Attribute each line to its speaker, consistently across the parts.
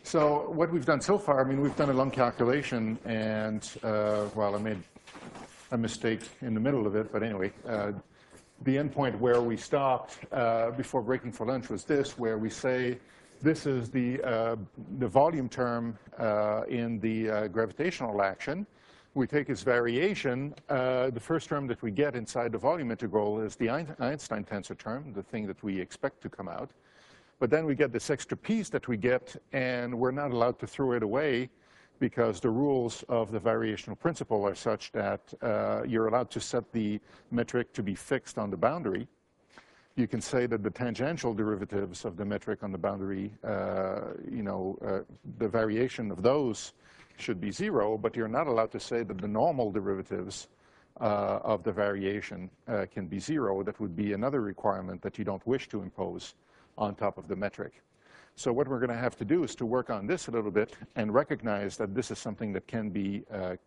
Speaker 1: So what we've done so far, I mean, we've done a long calculation, and, well, I made a mistake in the middle of it, but anyway, the endpoint where we stopped before breaking for lunch was this, where we say this is the volume term in the gravitational action. We take its variation. The first term that we get inside the volume integral is the Einstein tensor term, the thing that we expect to come out. But then we get this extra piece that we get, and we're not allowed to throw it away because the rules of the variational principle are such that you're allowed to set the metric to be fixed on the boundary. You can say that the tangential derivatives of the metric on the boundary, the variation of those should be 0, but you're not allowed to say that the normal derivatives of the variation can be 0. That would be another requirement that you don't wish to impose on top of the metric. So what we're going to have to do is to work on this a little bit and recognize that this is something that can be,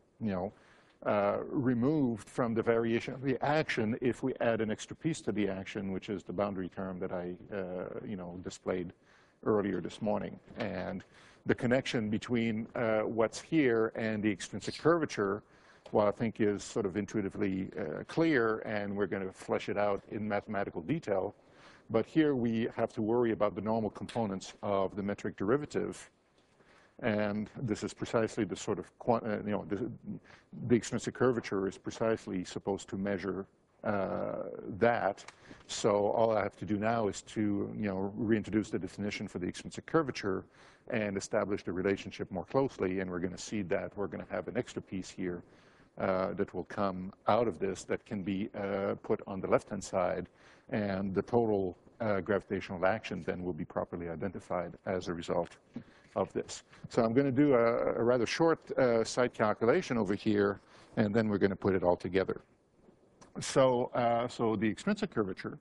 Speaker 1: removed from the variation of the action if we add an extra piece to the action, which is the boundary term that I, displayed earlier this morning. And the connection between what's here and the extrinsic curvature, well, I think is sort of intuitively clear, and we're going to flesh it out in mathematical detail. But here we have to worry about the normal components of the metric derivative. And this is precisely the sort of, the extrinsic curvature is precisely supposed to measure that. So all I have to do now is to, reintroduce the definition for the extrinsic curvature and establish the relationship more closely. And we're going to see that we're going to have an extra piece here that will come out of this that can be put on the left-hand side. And the total gravitational action then will be properly identified as a result of this. So I'm going to do a rather short side calculation over here, and then we're going to put it all together. So, so the extrinsic curvature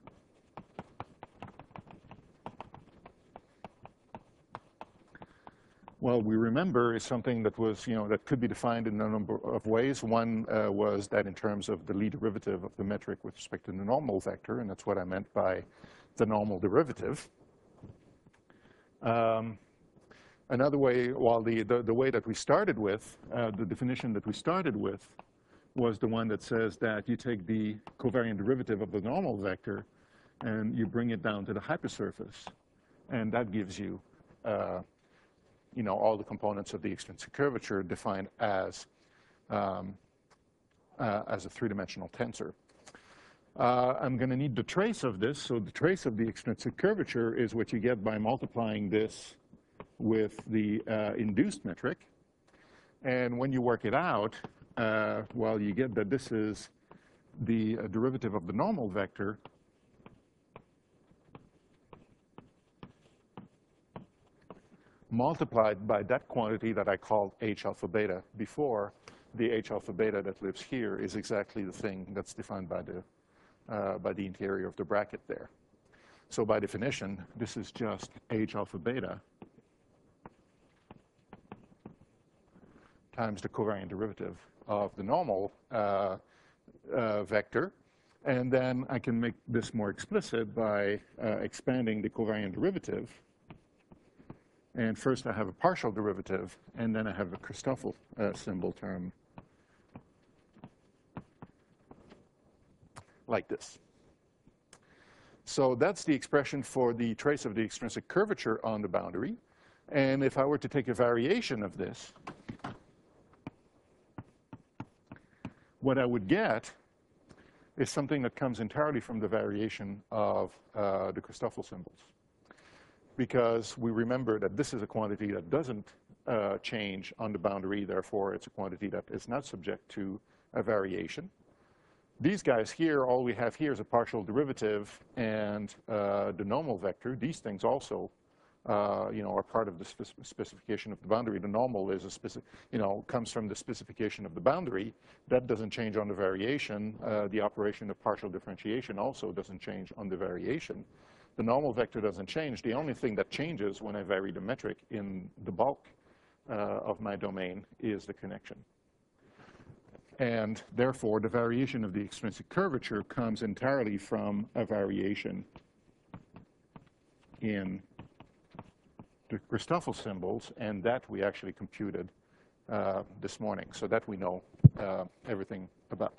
Speaker 1: well, we remember is something that was, that could be defined in a number of ways. One was that in terms of the Lie derivative of the metric with respect to the normal vector, and that's what I meant by the normal derivative. Another way, well, the way that we started with, the definition that we started with was the one that says that you take the covariant derivative of the normal vector and you bring it down to the hypersurface, and that gives you all the components of the extrinsic curvature defined as a three-dimensional tensor. I'm going to need the trace of this. So the trace of the extrinsic curvature is what you get by multiplying this with the induced metric. And when you work it out, well, you get that this is the derivative of the normal vector multiplied by that quantity that I called h alpha beta before. The h alpha beta that lives here is exactly the thing that's defined by the interior of the bracket there. So by definition, this is just h alpha beta times the covariant derivative of the normal vector. And then I can make this more explicit by expanding the covariant derivative. And first I have a partial derivative, and then I have a Christoffel symbol term like this. So that's the expression for the trace of the extrinsic curvature on the boundary. And if I were to take a variation of this, what I would get is something that comes entirely from the variation of the Christoffel symbols. Because we remember that this is a quantity that doesn't change on the boundary, therefore it's a quantity that is not subject to a variation. These guys here, all we have here is a partial derivative and the normal vector. These things also are part of the specification of the boundary. The normal is comes from the specification of the boundary. That doesn't change on the variation. The operation of partial differentiation also doesn't change on the variation. The normal vector doesn't change. The only thing that changes when I vary the metric in the bulk of my domain is the connection. And therefore, the variation of the extrinsic curvature comes entirely from a variation in de Christoffel symbols, and that we actually computed this morning, so that we know everything about.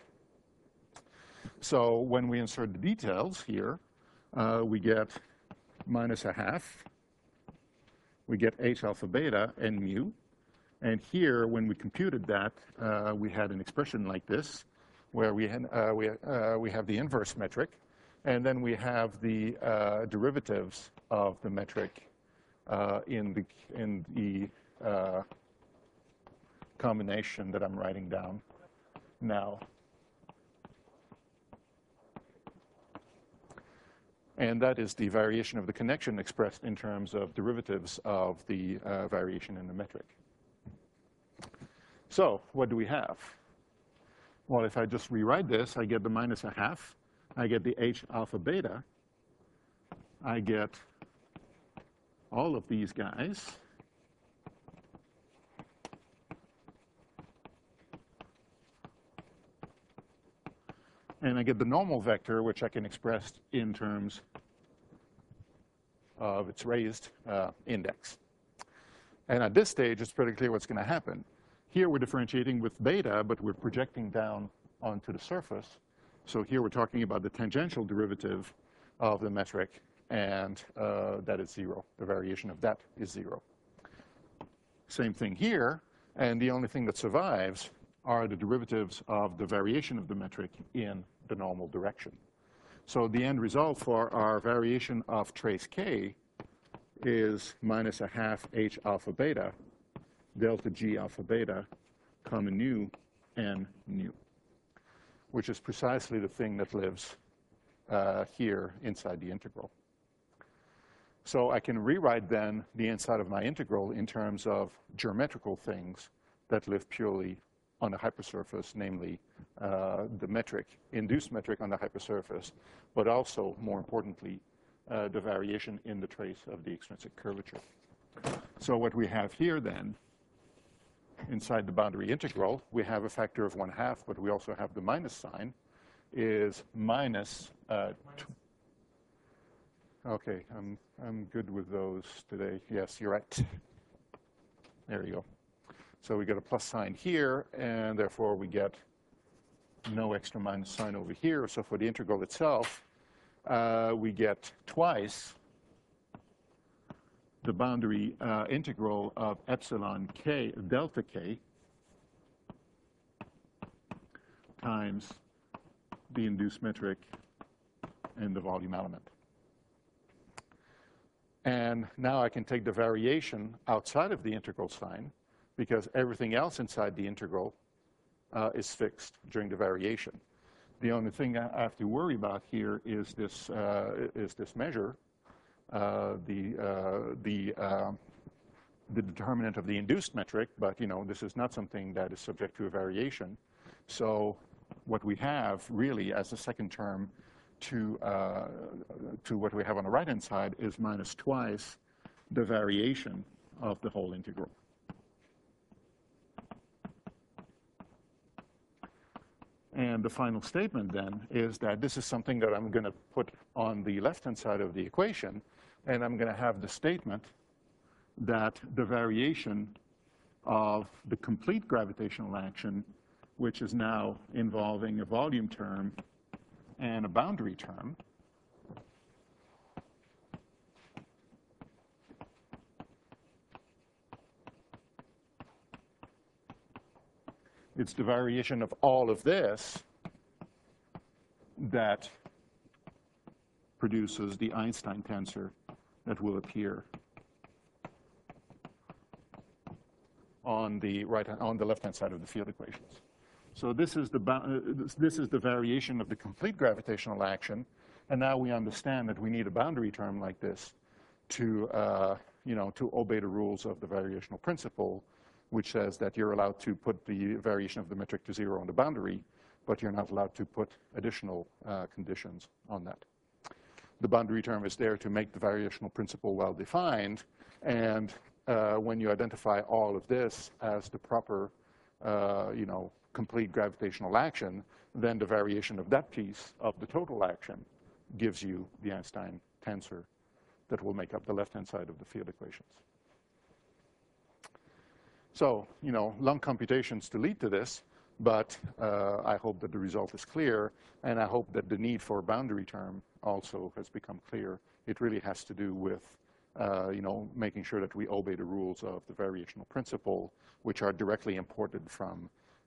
Speaker 1: So when we insert the details here, we get minus a half. We get h alpha beta and mu. And here, when we computed that, we had an expression like this, where we have the inverse metric, and then we have the derivatives of the metric in the combination that I'm writing down now. And that is the variation of the connection expressed in terms of derivatives of the variation in the metric. So what do we have? Well, if I just rewrite this, I get the minus a half. I get the h alpha beta. I get all of these guys. And I get the normal vector, which I can express in terms of its raised index. And at this stage, it's pretty clear what's going to happen. Here we're differentiating with beta, but we're projecting down onto the surface. So here we're talking about the tangential derivative of the metric, and that is 0. The variation of that is 0. Same thing here, and the only thing that survives are the derivatives of the variation of the metric in the normal direction. So the end result for our variation of trace k is minus a half h alpha beta delta g alpha beta comma nu n nu, which is precisely the thing that lives here inside the integral. So I can rewrite then the inside of my integral in terms of geometrical things that live purely on the hypersurface, namely the metric, induced metric on the hypersurface, but also, more importantly, the variation in the trace of the extrinsic curvature. So what we have here then, inside the boundary integral, we have a factor of 1/2, but we also have the minus sign, is minus. Okay, I'm good with those today. Yes, you're right. There you go. So we get a plus sign here, and therefore we get no extra minus sign over here. So for the integral itself, we get twice the boundary integral of epsilon k, delta k, times the induced metric and the volume element. And now I can take the variation outside of the integral sign, because everything else inside the integral is fixed during the variation. The only thing I have to worry about here is this measure, the determinant of the induced metric, but this is not something that is subject to a variation. So what we have really as a second term to what we have on the right-hand side is minus twice the variation of the whole integral. And the final statement then is that this is something that I'm going to put on the left-hand side of the equation, and I'm going to have the statement that the variation of the complete gravitational action, which is now involving a volume term and a boundary term, it's the variation of all of this that produces the Einstein tensor that will appear on the left-hand side of the field equations. So this is the variation of the complete gravitational action, and now we understand that we need a boundary term like this to obey the rules of the variational principle, which says that you're allowed to put the variation of the metric to 0 on the boundary, but you're not allowed to put additional conditions on that. The boundary term is there to make the variational principle well defined, and when you identify all of this as the proper, complete gravitational action, then the variation of that piece of the total action gives you the Einstein tensor that will make up the left-hand side of the field equations. So, long computations to lead to this, but I hope that the result is clear, and I hope that the need for a boundary term also has become clear. It really has to do with, making sure that we obey the rules of the variational principle, which are directly imported from,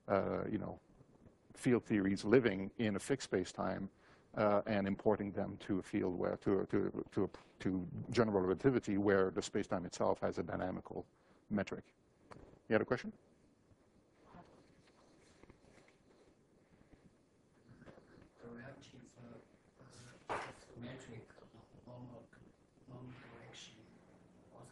Speaker 1: field theories living in a fixed space-time, and importing them to a field where, to general relativity, where the space-time itself has a dynamical metric. You had a question?
Speaker 2: The relative metric normal direction also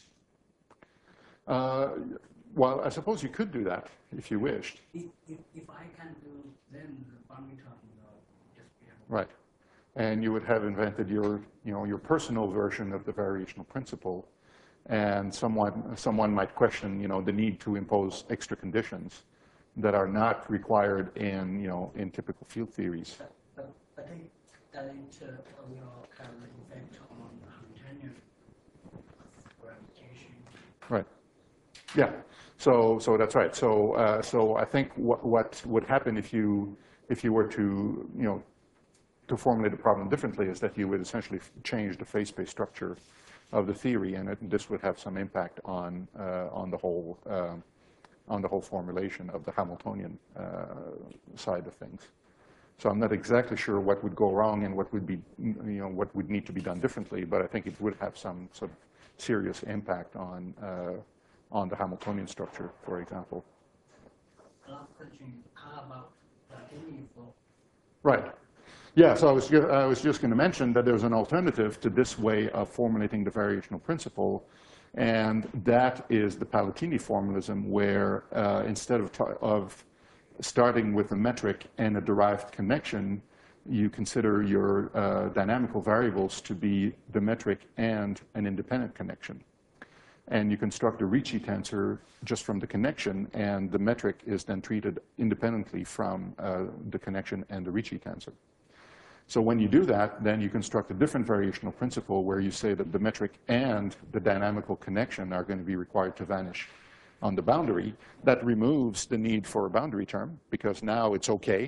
Speaker 2: vanishes.
Speaker 1: Well, I suppose you could do that if you wished.
Speaker 2: If I can do, then the boundary term will just be
Speaker 1: right. And you would have invented your personal version of the variational principle, and someone might question, the need to impose extra conditions that are not required in typical field theories.
Speaker 2: But that will have an effect on Hamiltonian gravitation.
Speaker 1: Right. Yeah. So that's right. So I think what would happen if you were to to formulate the problem differently is that you would essentially change the phase space structure of the theory, and this would have some impact on the whole formulation of the Hamiltonian side of things. So I'm not exactly sure what would go wrong and what would be what would need to be done differently, but I think it would have some sort of serious impact on the Hamiltonian structure, for example.
Speaker 2: Last question: how about Platini flow?
Speaker 1: Right. Yeah, so I was just going to mention that there's an alternative to this way of formulating the variational principle, and that is the Palatini formalism, where instead of starting with a metric and a derived connection, you consider your dynamical variables to be the metric and an independent connection. And you construct a Ricci tensor just from the connection, and the metric is then treated independently from the connection and the Ricci tensor. So when you do that, then you construct a different variational principle where you say that the metric and the dynamical connection are going to be required to vanish on the boundary. That removes the need for a boundary term, because now it's okay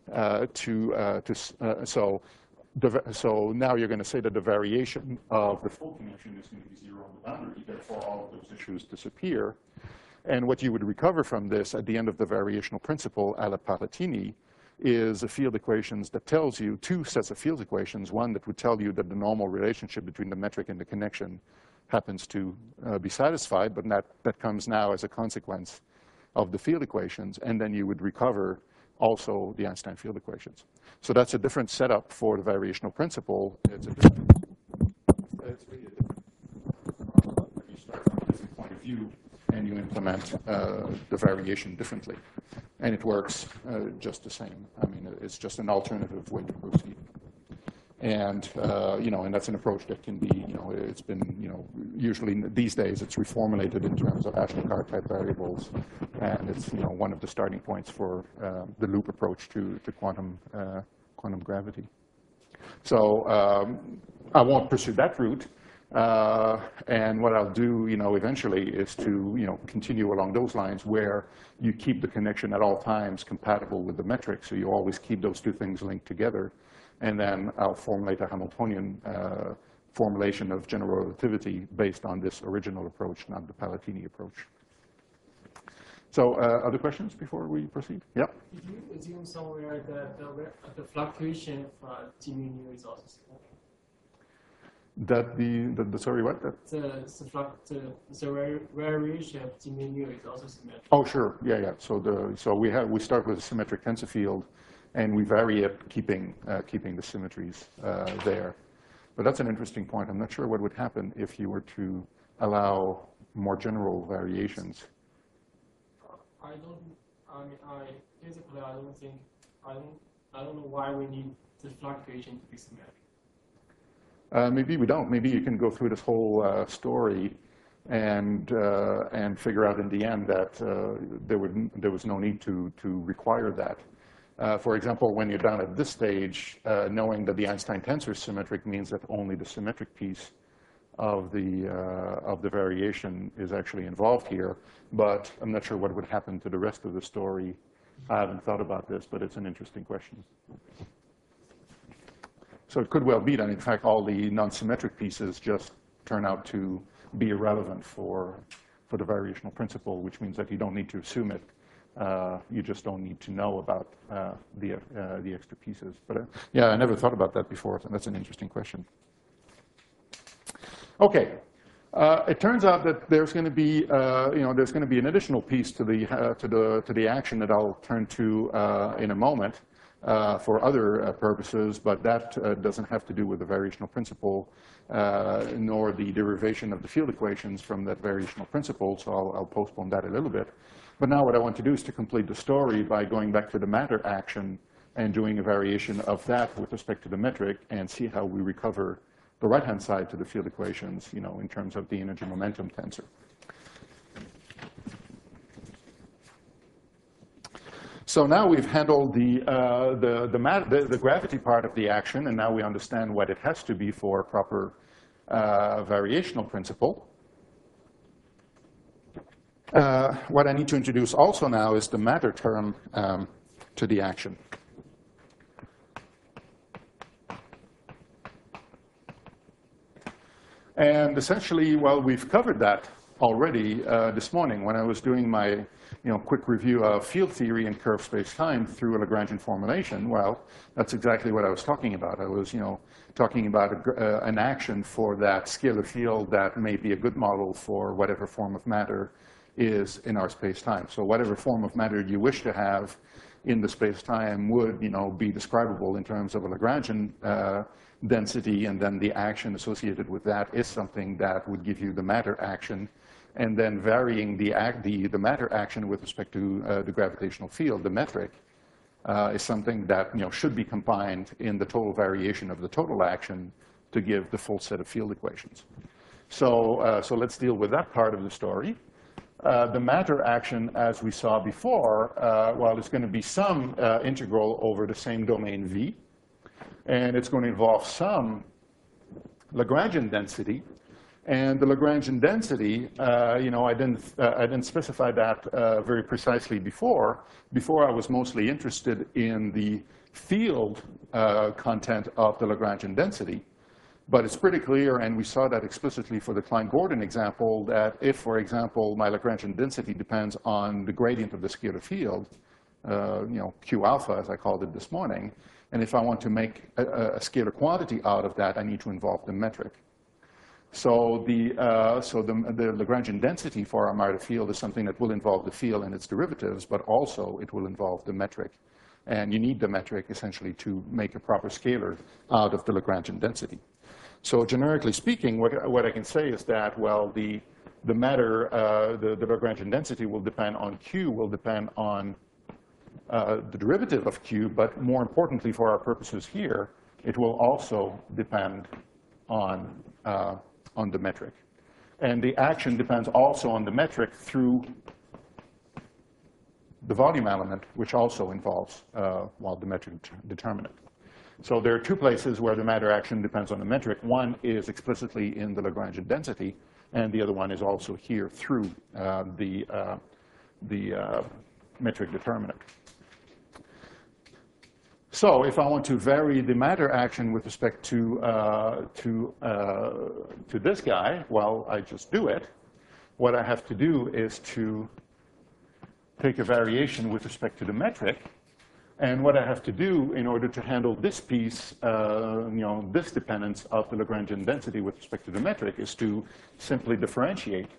Speaker 1: so now you're going to say that the variation of the full connection is going to be zero on the boundary, therefore all of those issues disappear. And what you would recover from this at the end of the variational principle, a la Palatini, is a field equations that tells you two sets of field equations, one that would tell you that the normal relationship between the metric and the connection happens to be satisfied, but that comes now as a consequence of the field equations, and then you would recover also the Einstein field equations. So that's a different setup for the variational principle. It's really a different, you start from a different point of view, and you implement the variation differently. And it works just the same. I mean, it's just an alternative way to proceed. And, and that's an approach that can be, it's been, usually these days it's reformulated in terms of Ashtekar type variables. And it's, one of the starting points for the loop approach to quantum gravity. So I won't pursue that route. And what I'll do, eventually is to, continue along those lines where you keep the connection at all times compatible with the metric. So you always keep those two things linked together. And then I'll formulate a Hamiltonian formulation of general relativity based on this original approach, not the Palatini approach. So other questions before we proceed? Yep.
Speaker 3: Did you assume somewhere that the fluctuation of G mu nu is also symmetric?
Speaker 1: That sorry, what?
Speaker 3: The variation of G mu nu is also symmetric.
Speaker 1: Oh, sure. Yeah. So we start with a symmetric tensor field, and we vary it, keeping the symmetries there. But that's an interesting point. I'm not sure what would happen if you were to allow more general variations.
Speaker 3: Basically, I don't know why we need the fluctuation to be symmetric.
Speaker 1: Maybe we don't. Maybe you can go through this whole story and figure out in the end that there was no need to require that. For example, when you're down at this stage, knowing that the Einstein tensor is symmetric means that only the symmetric piece of the variation is actually involved here, but I'm not sure what would happen to the rest of the story. I haven't thought about this, but it's an interesting question. So it could well be that, in fact, all the non-symmetric pieces just turn out to be irrelevant for the variational principle, which means that you don't need to assume it. You just don't need to know about the extra pieces. But yeah, I never thought about that before, so that's an interesting question. Okay, it turns out that there's going to be, there's going to be an additional piece to the action that I'll turn to in a moment for other purposes, but that doesn't have to do with the variational principle, nor the derivation of the field equations from that variational principle. So I'll postpone that a little bit. But now what I want to do is to complete the story by going back to the matter action and doing a variation of that with respect to the metric and see how we recover the right-hand side to the field equations, in terms of the energy momentum tensor. So now we've handled the gravity part of the action, and now we understand what it has to be for a proper variational principle. What I need to introduce also now is the matter term to the action. And essentially, well, we've covered that already this morning when I was doing my quick review of field theory and curved space-time through a Lagrangian formulation. Well, that's exactly what I was talking about. I was talking about an action for that scalar field that may be a good model for whatever form of matter is in our space-time. So whatever form of matter you wish to have in the space-time would be describable in terms of a Lagrangian density, and then the action associated with that is something that would give you the matter action, and then varying the matter action with respect to the gravitational field, the metric, is something that should be combined in the total variation of the total action to give the full set of field equations. So let's deal with that part of the story. The matter action, as we saw before, well, it's going to be some integral over the same domain V. And it's going to involve some Lagrangian density. And the Lagrangian density, I didn't specify that very precisely before. Before, I was mostly interested in the field content of the Lagrangian density. But it's pretty clear, and we saw that explicitly for the Klein-Gordon example, that if, for example, my Lagrangian density depends on the gradient of the scalar field, Q alpha, as I called it this morning, and if I want to make a scalar quantity out of that, I need to involve the metric. So the Lagrangian density for our matter field is something that will involve the field and its derivatives, but also it will involve the metric. And you need the metric, essentially, to make a proper scalar out of the Lagrangian density. So generically speaking, what I can say is that, well, the Lagrangian density will depend on Q, will depend on the derivative of Q, but more importantly for our purposes here, it will also depend on the metric. And the action depends also on the metric through the volume element, which also involves, the metric determinant. So there are two places where the matter action depends on the metric. One is explicitly in the Lagrangian density, and the other one is also here through the metric determinant. So if I want to vary the matter action with respect to this guy, well, I just do it. What I have to do is to take a variation with respect to the metric. And what I have to do in order to handle this piece, this dependence of the Lagrangian density with respect to the metric, is to simply differentiate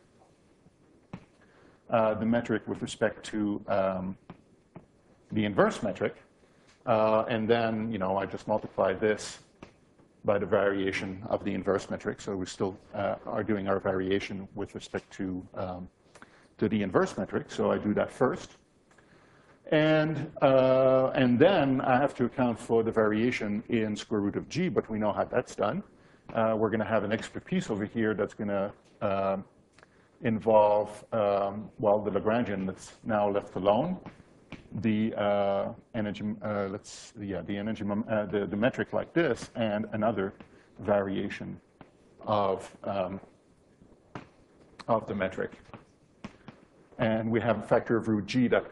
Speaker 1: the metric with respect to the inverse metric. And then, I just multiply this by the variation of the inverse metric. So we still are doing our variation with respect to the inverse metric. So I do that first. And then I have to account for the variation in square root of g, but we know how that's done. We're going to have an extra piece over here that's going to involve, the Lagrangian that's now left alone, the energy, the metric like this, and another variation of the metric. And we have a factor of root g that,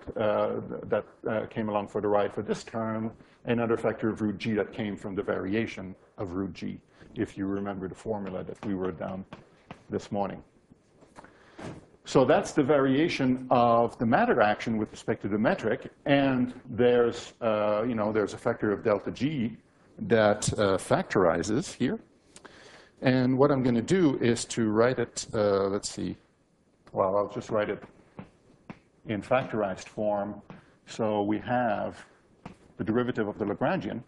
Speaker 1: came along for the ride for this term, another factor of root g that came from the variation of root g, if you remember the formula that we wrote down this morning. So that's the variation of the matter action with respect to the metric, and there's, there's a factor of delta g that factorizes here. And what I'm going to do is to write it, let's see, well, I'll just write it in factorized form. So we have the derivative of the Lagrangian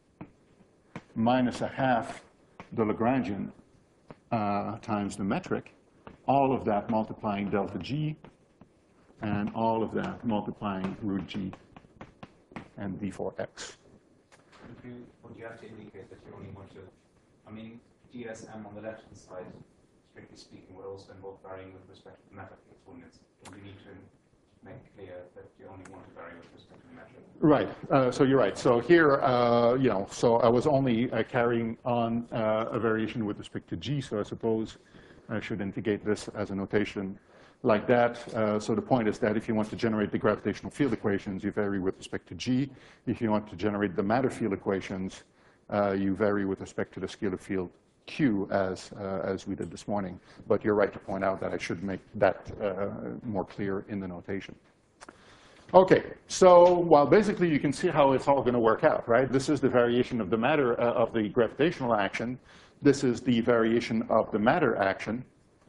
Speaker 1: minus a half the Lagrangian times the metric, all of that multiplying delta g, and all of that multiplying root g and d for x.
Speaker 4: Would you have to indicate that you only want to, I mean, GSM on the left-hand side, strictly speaking, would also involve varying with respect to the metric, wouldn't it? We need to make clear that you only want to vary with respect to the metric.
Speaker 1: Right. So you're right. So here, so I was only carrying on a variation with respect to g. So I suppose I should indicate this as a notation like that. So the point is that if you want to generate the gravitational field equations, you vary with respect to g. If you want to generate the matter field equations, you vary with respect to the scalar field q, as we did this morning. But you're right to point out that I should make that more clear in the notation. Okay, so well, basically you can see how it's all going to work out, right? This is the variation of the matter of the gravitational action. This is the variation of the matter action.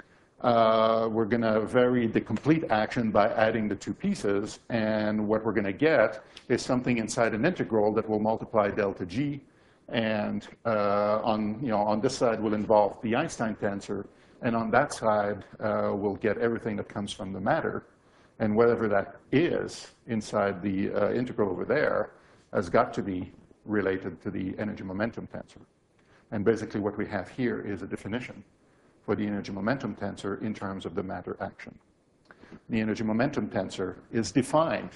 Speaker 1: We're going to vary the complete action by adding the two pieces, and what we're going to get is something inside an integral that will multiply delta g, and on this side will involve the Einstein tensor, and on that side we'll get everything that comes from the matter, and whatever that is inside the integral over there has got to be related to the energy momentum tensor. And basically what we have here is a definition for the energy momentum tensor in terms of the matter action. The energy momentum tensor is defined.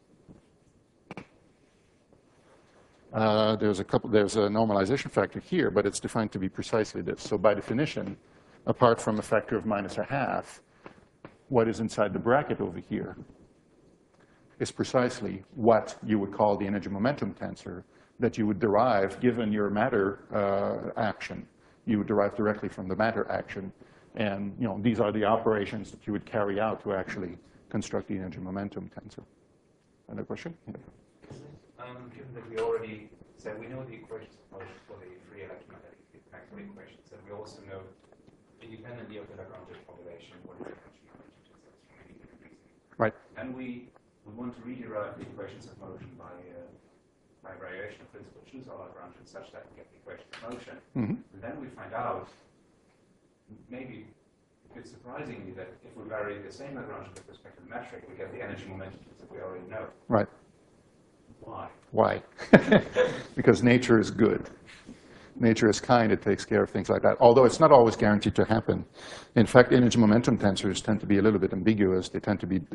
Speaker 1: There's a normalization factor here, but it's defined to be precisely this. So by definition, apart from a factor of minus a half, what is inside the bracket over here is precisely what you would call the energy momentum tensor that you would derive given your matter action. You would derive directly from the matter action. And these are the operations that you would carry out to actually construct the energy momentum tensor. Another question? Yeah.
Speaker 4: Given that we already said we know the equations of motion for the free electromagnetic vector equations, and we also know independently of the Lagrangian population what is actually
Speaker 1: right.
Speaker 4: And we want to rederive the equations of motion by variation of principal choose our Lagrangian such that we get the equations of motion.
Speaker 1: Mm-hmm.
Speaker 4: And then we find out, maybe a bit surprisingly, that if we vary the same Lagrangian with respect to the metric, we get the energy momentum that we already know.
Speaker 1: Right.
Speaker 4: Why?
Speaker 1: Why? Because nature is good. Nature is kind. It takes care of things like that. Although it's not always guaranteed to happen. In fact, energy momentum tensors tend to be a little bit ambiguous. They tend to be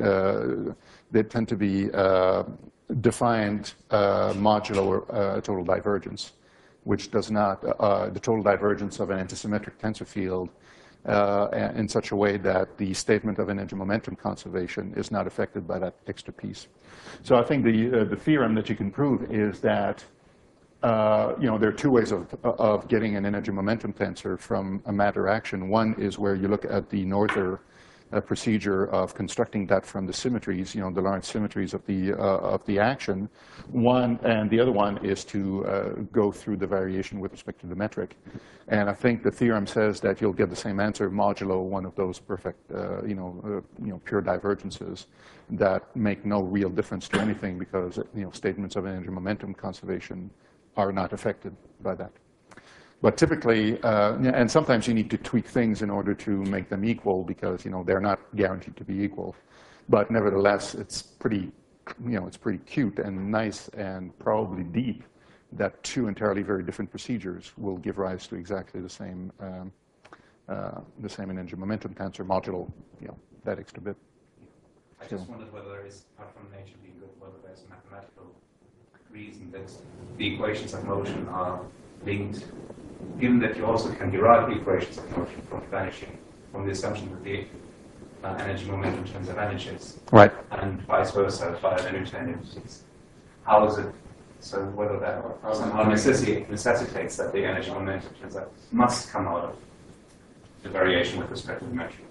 Speaker 1: defined modulo total divergence, which does not the total divergence of an antisymmetric tensor field in such a way that the statement of energy momentum conservation is not affected by that extra piece. So I think the theorem that you can prove is that there are two ways of getting an energy momentum tensor from a matter action. One is where you look at the Noether procedure of constructing that from the symmetries, the Lorentz symmetries of the action. One, and the other one is to go through the variation with respect to the metric. And I think the theorem says that you'll get the same answer modulo one of those perfect, pure divergences that make no real difference to anything because statements of energy momentum conservation are not affected by that. But typically, and sometimes you need to tweak things in order to make them equal because they're not guaranteed to be equal. But nevertheless, it's pretty cute and nice and probably deep that two entirely very different procedures will give rise to exactly the same energy momentum tensor modulo that extra bit.
Speaker 4: I just wondered whether there is, apart from nature being good, whether there's a mathematical reason that the equations of motion are linked given that you also can derive the equations of motion from vanishing, from the assumption that the energy momentum in terms of vanishes,
Speaker 1: Right.
Speaker 4: and vice versa via the Newtonian entities. How is it, so whether that somehow necessitates that the energy momentum turns out must come out of the variation with respect to the metric?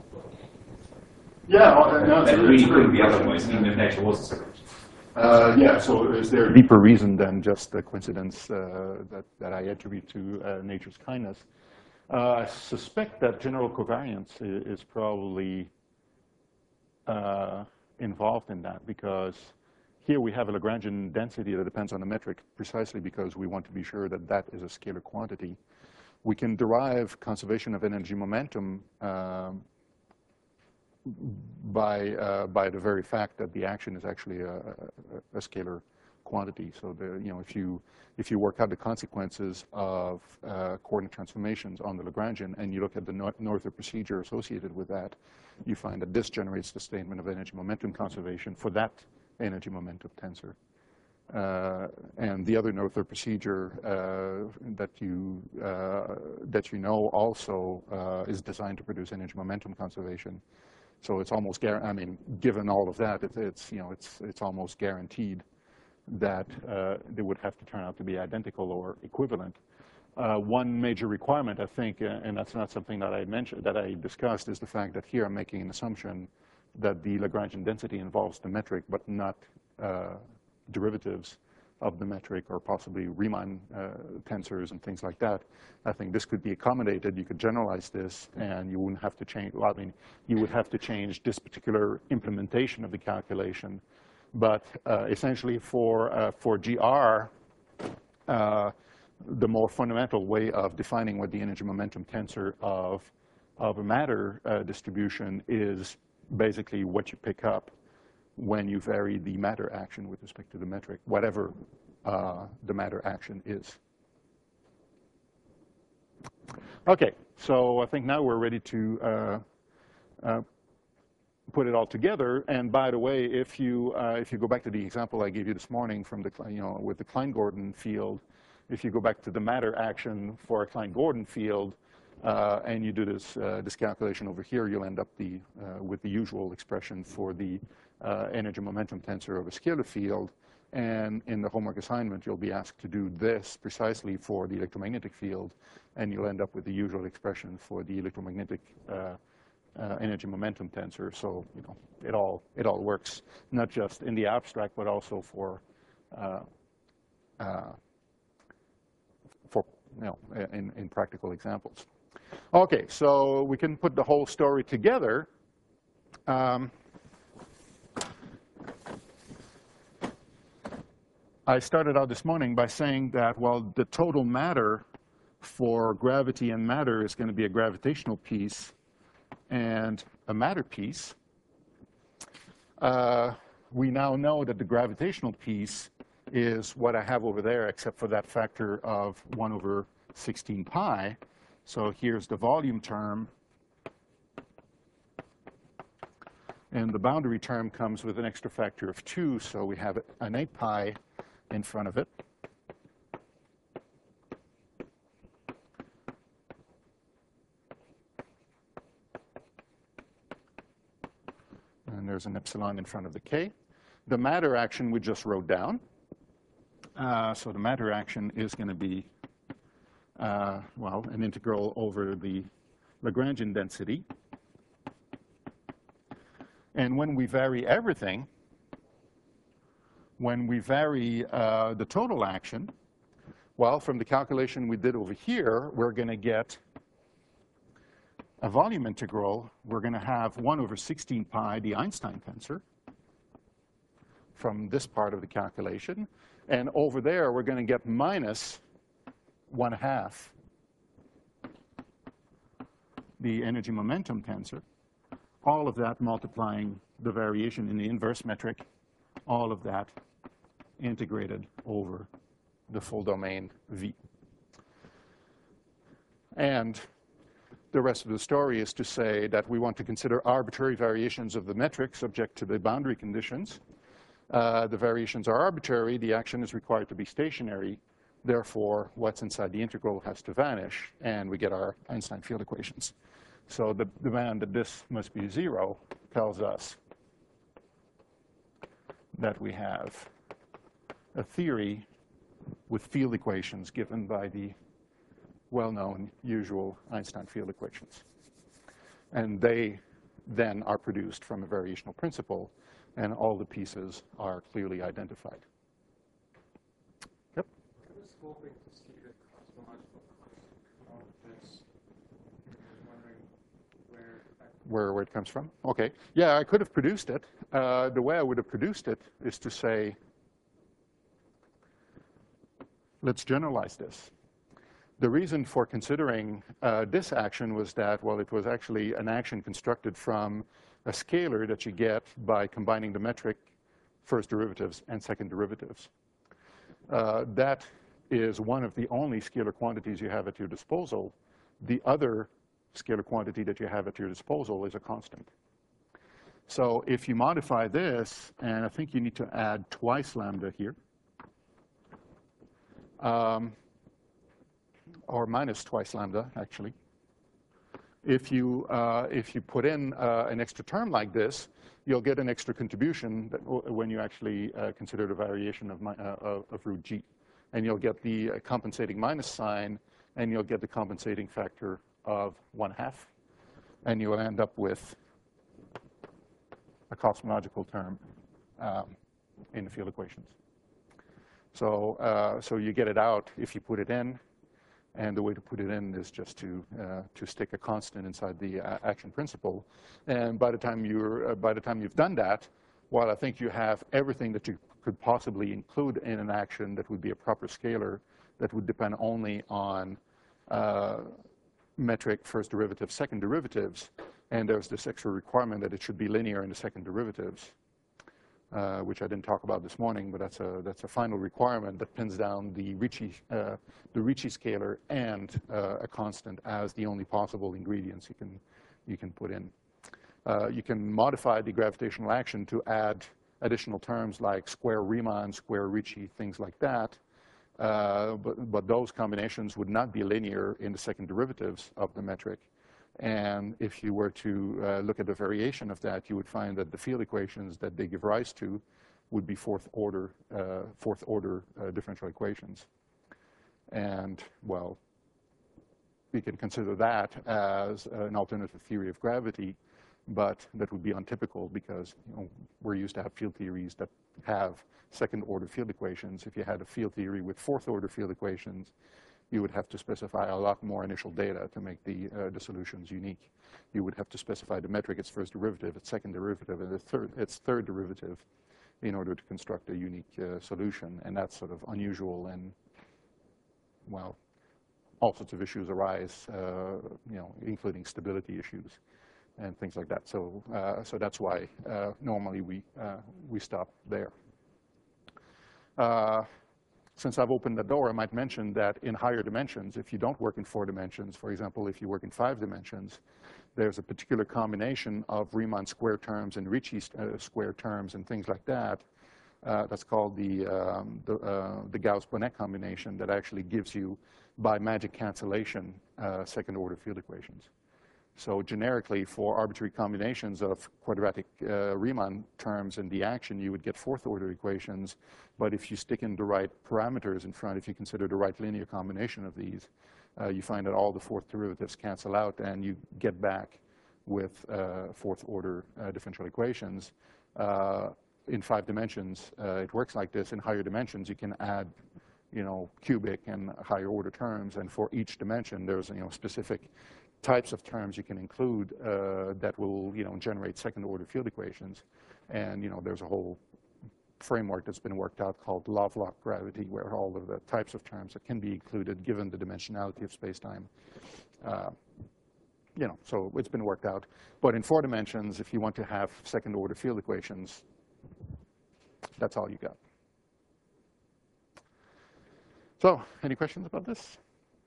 Speaker 1: Yeah,
Speaker 4: That really couldn't be otherwise, even if nature was a circle.
Speaker 1: yeah, so is there a deeper reason than just the coincidence that I attribute to nature's kindness? I suspect that general covariance is probably involved in that, because here we have a Lagrangian density that depends on the metric precisely because we want to be sure that that is a scalar quantity. We can derive conservation of energy momentum by the very fact that the action is actually a scalar quantity. So if you work out the consequences of coordinate transformations on the Lagrangian and you look at the Noether procedure associated with that, you find that this generates the statement of energy momentum conservation for that energy momentum tensor. And the other Noether procedure that you know also is designed to produce energy momentum conservation. So it's almost given all of that, it's almost guaranteed that they would have to turn out to be identical or equivalent. One major requirement, I think, and that's not something that I mentioned, that I discussed, is the fact that here I'm making an assumption that the Lagrangian density involves the metric, but not derivatives of the metric, or possibly Riemann tensors and things like that. I think this could be accommodated. You could generalize this, and you wouldn't have to change. Well, I mean, you would have to change this particular implementation of the calculation. But essentially, for GR, the more fundamental way of defining what the energy momentum tensor of a matter distribution is basically what you pick up when you vary the matter action with respect to the metric, whatever the matter action is. Okay, so I think now we're ready to put it all together. And by the way, if you go back to the example I gave you this morning from the with the Klein-Gordon field, if you go back to the matter action for a Klein-Gordon field, and you do this calculation over here, you'll end up with the usual expression for the energy momentum tensor of a scalar field. And in the homework assignment, you'll be asked to do this precisely for the electromagnetic field, and you'll end up with the usual expression for the electromagnetic energy momentum tensor. So it all works, not just in the abstract, but also for in practical examples. Okay, so we can put the whole story together. I started out this morning by saying that, well, the total matter for gravity and matter is going to be a gravitational piece and a matter piece. We now know that the gravitational piece is what I have over there, except for that factor of 1 over 16 pi. So here's the volume term. And the boundary term comes with an extra factor of 2, so we have an 8 pi in front of it. And there's an epsilon in front of the k. The matter action we just wrote down. So the matter action is going to be, well, an integral over the Lagrangian density. And when we vary everything, when we vary the total action, well, from the calculation we did over here, we're going to get a volume integral. We're going to have 1 over 16 pi, the Einstein tensor, from this part of the calculation. And over there, we're going to get minus 1/2 the energy momentum tensor. All of that multiplying the variation in the inverse metric, all of that integrated over the full domain V. And the rest of the story is to say that we want to consider arbitrary variations of the metric subject to the boundary conditions. The variations are arbitrary. The action is required to be stationary. Therefore, what's inside the integral has to vanish, and we get our Einstein field equations. So the demand that this must be 0 tells us that we have a theory with field equations given by the well-known usual Einstein field equations. And they then are produced from a variational principle, and all the pieces are clearly identified. Yep?
Speaker 3: I was hoping to see the cosmological of this. I was wondering
Speaker 1: where it comes from. Okay. Yeah, I could have produced it. The way I would have produced it is to say, let's generalize this. The reason for considering this action was that, well, it was actually an action constructed from a scalar that you get by combining the metric first derivatives and second derivatives. That is one of the only scalar quantities you have at your disposal. The other scalar quantity that you have at your disposal is a constant. So if you modify this, and I think you need to add twice lambda here, or minus twice lambda, actually. If you put in an extra term like this, you'll get an extra contribution that when you actually consider the variation of root g. And you'll get the compensating minus sign, and you'll get the compensating factor of 1/2. And you'll end up with a cosmological term in the field equations. So you get it out if you put it in. And the way to put it in is just to stick a constant inside the action principle. And by the time you've done that, while I think you have everything that you could possibly include in an action that would be a proper scalar, that would depend only on metric first derivatives, second derivatives, and there's this extra requirement that it should be linear in the second derivatives, which I didn't talk about this morning, but that's a final requirement that pins down the Ricci scalar and a constant as the only possible ingredients you can put in. You can modify the gravitational action to add additional terms like square Riemann, square Ricci, things like that. But those combinations would not be linear in the second derivatives of the metric. And if you were to look at the variation of that, you would find that the field equations that they give rise to would be fourth order differential equations. And, well, we can consider that as an alternative theory of gravity, but that would be untypical because we're used to have field theories that have second order field equations. If you had a field theory with fourth order field equations, you would have to specify a lot more initial data to make the solutions unique. You would have to specify the metric, its first derivative, its second derivative, and its third derivative in order to construct a unique solution. And that's sort of unusual, and, well, all sorts of issues arise, including stability issues and things like that. So that's why normally we stop there. Since I've opened the door, I might mention that in higher dimensions, if you don't work in 4 dimensions, for example, if you work in 5 dimensions, there's a particular combination of Riemann square terms and Ricci square terms and things like that. That's called the Gauss-Bonnet combination that actually gives you, by magic cancellation, second order field equations. So generically, for arbitrary combinations of quadratic Riemann terms in the action, you would get fourth order equations. But if you stick in the right parameters in front, if you consider the right linear combination of these, you find that all the fourth derivatives cancel out, and you get back with fourth order differential equations. In 5 dimensions, it works like this. In higher dimensions, you can add cubic and higher order terms, and for each dimension, there's specific types of terms you can include that will generate second order field equations. And there's a whole framework that's been worked out called Lovelock gravity, where all of the types of terms that can be included given the dimensionality of space-time, so it's been worked out. But in 4 dimensions, if you want to have second order field equations, that's all you got. So any questions about this?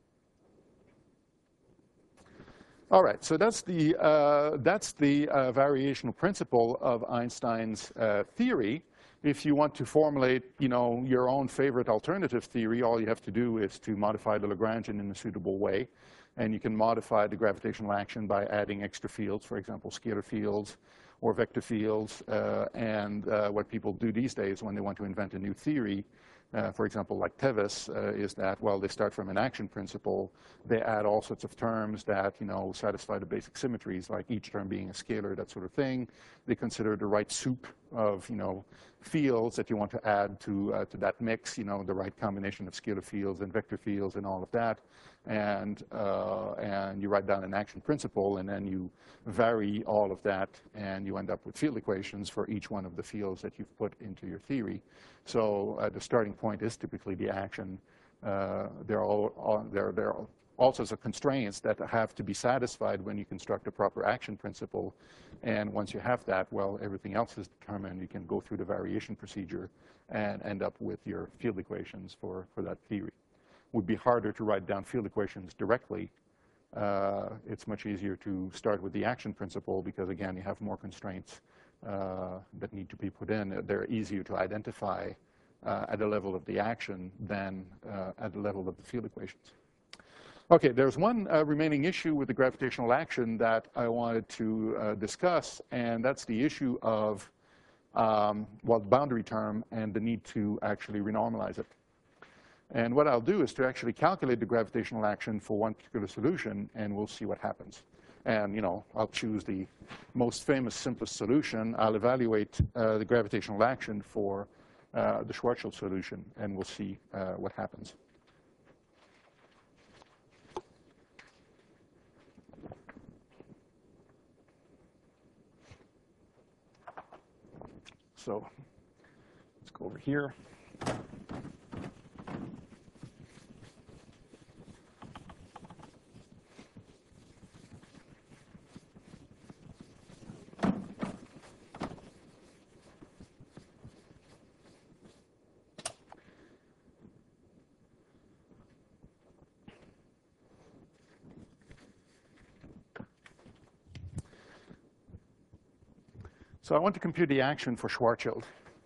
Speaker 1: All right, so that's the variational principle of Einstein's theory. If you want to formulate, your own favorite alternative theory, all you have to do is to modify the Lagrangian in a suitable way. And you can modify the gravitational action by adding extra fields, for example, scalar fields or vector fields. And what people do these days when they want to invent a new theory, for example, like Tevis, is that, well, they start from an action principle. They add all sorts of terms that, satisfy the basic symmetries, like each term being a scalar, that sort of thing. They consider the right soup of, fields that you want to add to that mix, the right combination of scalar fields and vector fields and all of that. And you write down an action principle, and then you vary all of that, and you end up with field equations for each one of the fields that you've put into your theory. So the starting point is typically the action. There are all sorts of constraints that have to be satisfied when you construct a proper action principle. And once you have that, well, everything else is determined. You can go through the variation procedure and end up with your field equations for that theory. Would be harder to write down field equations directly. It's much easier to start with the action principle because, again, you have more constraints that need to be put in. They're easier to identify at the level of the action than at the level of the field equations. Okay, there's one remaining issue with the gravitational action that I wanted to discuss, and that's the issue of, the boundary term and the need to actually renormalize it. And what I'll do is to actually calculate the gravitational action for one particular solution, and we'll see what happens. And, I'll choose the most famous, simplest solution. I'll evaluate the gravitational action for the Schwarzschild solution, and we'll see what happens. So let's go over here. So I want to compute the action for Schwarzschild.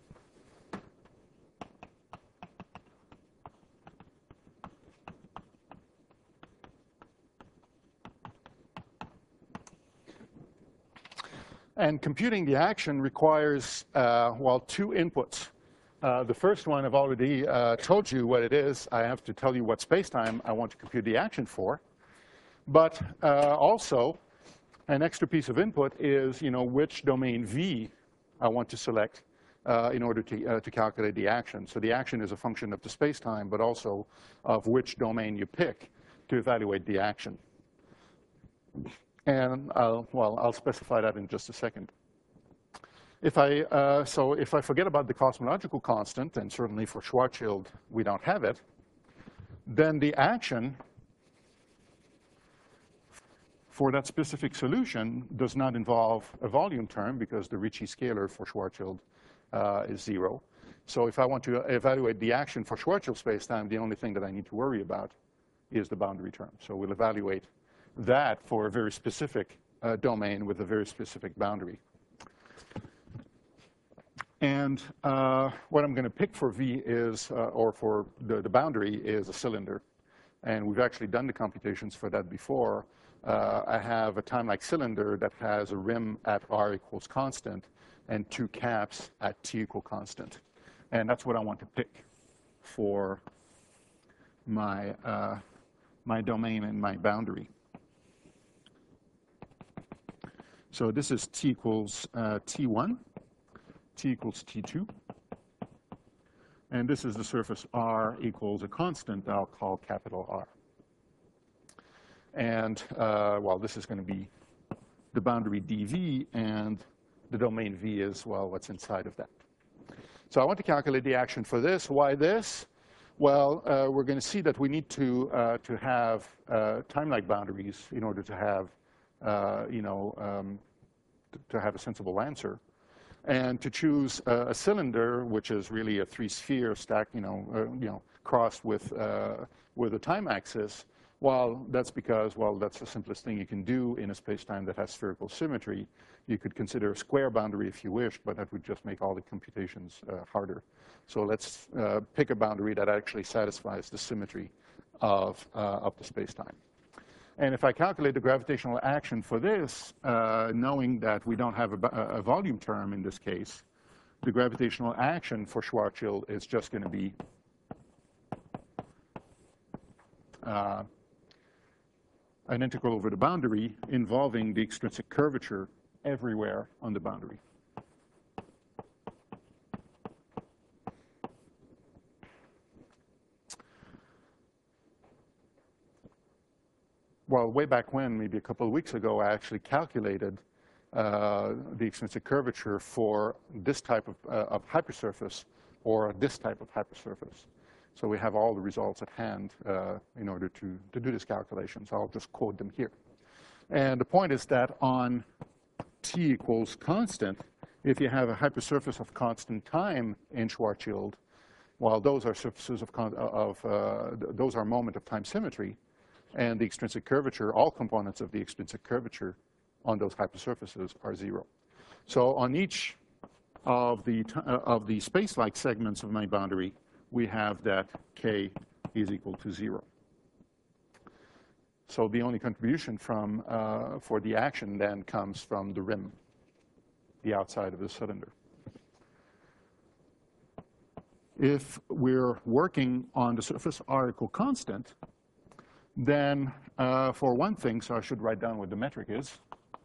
Speaker 1: And computing the action requires, two inputs. The first one, I've already told you what it is. I have to tell you what spacetime I want to compute the action for. But also, an extra piece of input is, which domain V I want to select in order to calculate the action. So the action is a function of the spacetime, but also of which domain you pick to evaluate the action. And I'll specify that in just a second. If I forget about the cosmological constant, and certainly for Schwarzschild we don't have it, then the action for that specific solution does not involve a volume term because the Ricci scalar for Schwarzschild is 0. So if I want to evaluate the action for Schwarzschild spacetime, the only thing that I need to worry about is the boundary term. So we'll evaluate that for a very specific domain with a very specific boundary. And what I'm going to pick for V is, or for the boundary, is a cylinder. And we've actually done the computations for that before. I have a time-like cylinder that has a rim at r equals constant and 2 caps at t equal constant. And that's what I want to pick for my, my domain and my boundary. So this is t equals t1, t equals t2. And this is the surface r equals a constant I'll call capital R. And, this is going to be the boundary dV, and the domain V is, what's inside of that. So I want to calculate the action for this. Why this? Well, we're going to see that we need to have time-like boundaries in order to have, to have a sensible answer. And to choose a cylinder, which is really a 3-sphere stack, crossed with a time axis, Well, that's because, well, that's the simplest thing you can do in a space-time that has spherical symmetry. You could consider a square boundary if you wished, but that would just make all the computations harder. So let's pick a boundary that actually satisfies the symmetry of the space-time. And if I calculate the gravitational action for this, knowing that we don't have a volume term in this case, the gravitational action for Schwarzschild is just going to be an integral over the boundary involving the extrinsic curvature everywhere on the boundary. Well, way back when, maybe a couple of weeks ago, I actually calculated the extrinsic curvature for this type of hypersurface or this type of hypersurface. So we have all the results at hand in order to do this calculation. So I'll just quote them here. And the point is that on t equals constant, if you have a hypersurface of constant time in Schwarzschild, well, those are surfaces those are moment of time symmetry, and the extrinsic curvature, all components of the extrinsic curvature on those hypersurfaces are 0. So on each of the space-like segments of my boundary, we have that k is equal to 0. So the only contribution for the action then comes from the rim, the outside of the cylinder. If we're working on the surface r equal constant, then for one thing, so I should write down what the metric is.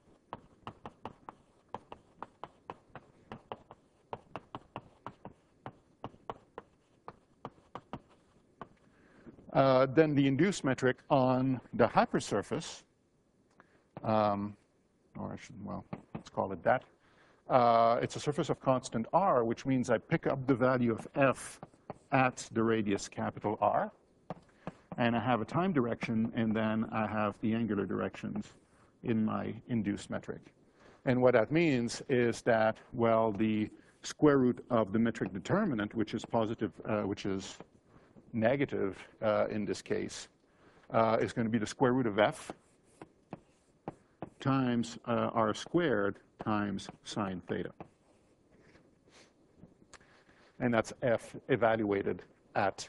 Speaker 1: Then the induced metric on the hypersurface, or I should, well, let's call it that. It's a surface of constant r, which means I pick up the value of f at the radius capital R, and I have a time direction, and then I have the angular directions in my induced metric. And what that means is that, well, the square root of the metric determinant, which is positive, which is negative in this case, is going to be the square root of f times r squared times sine theta. And that's f evaluated at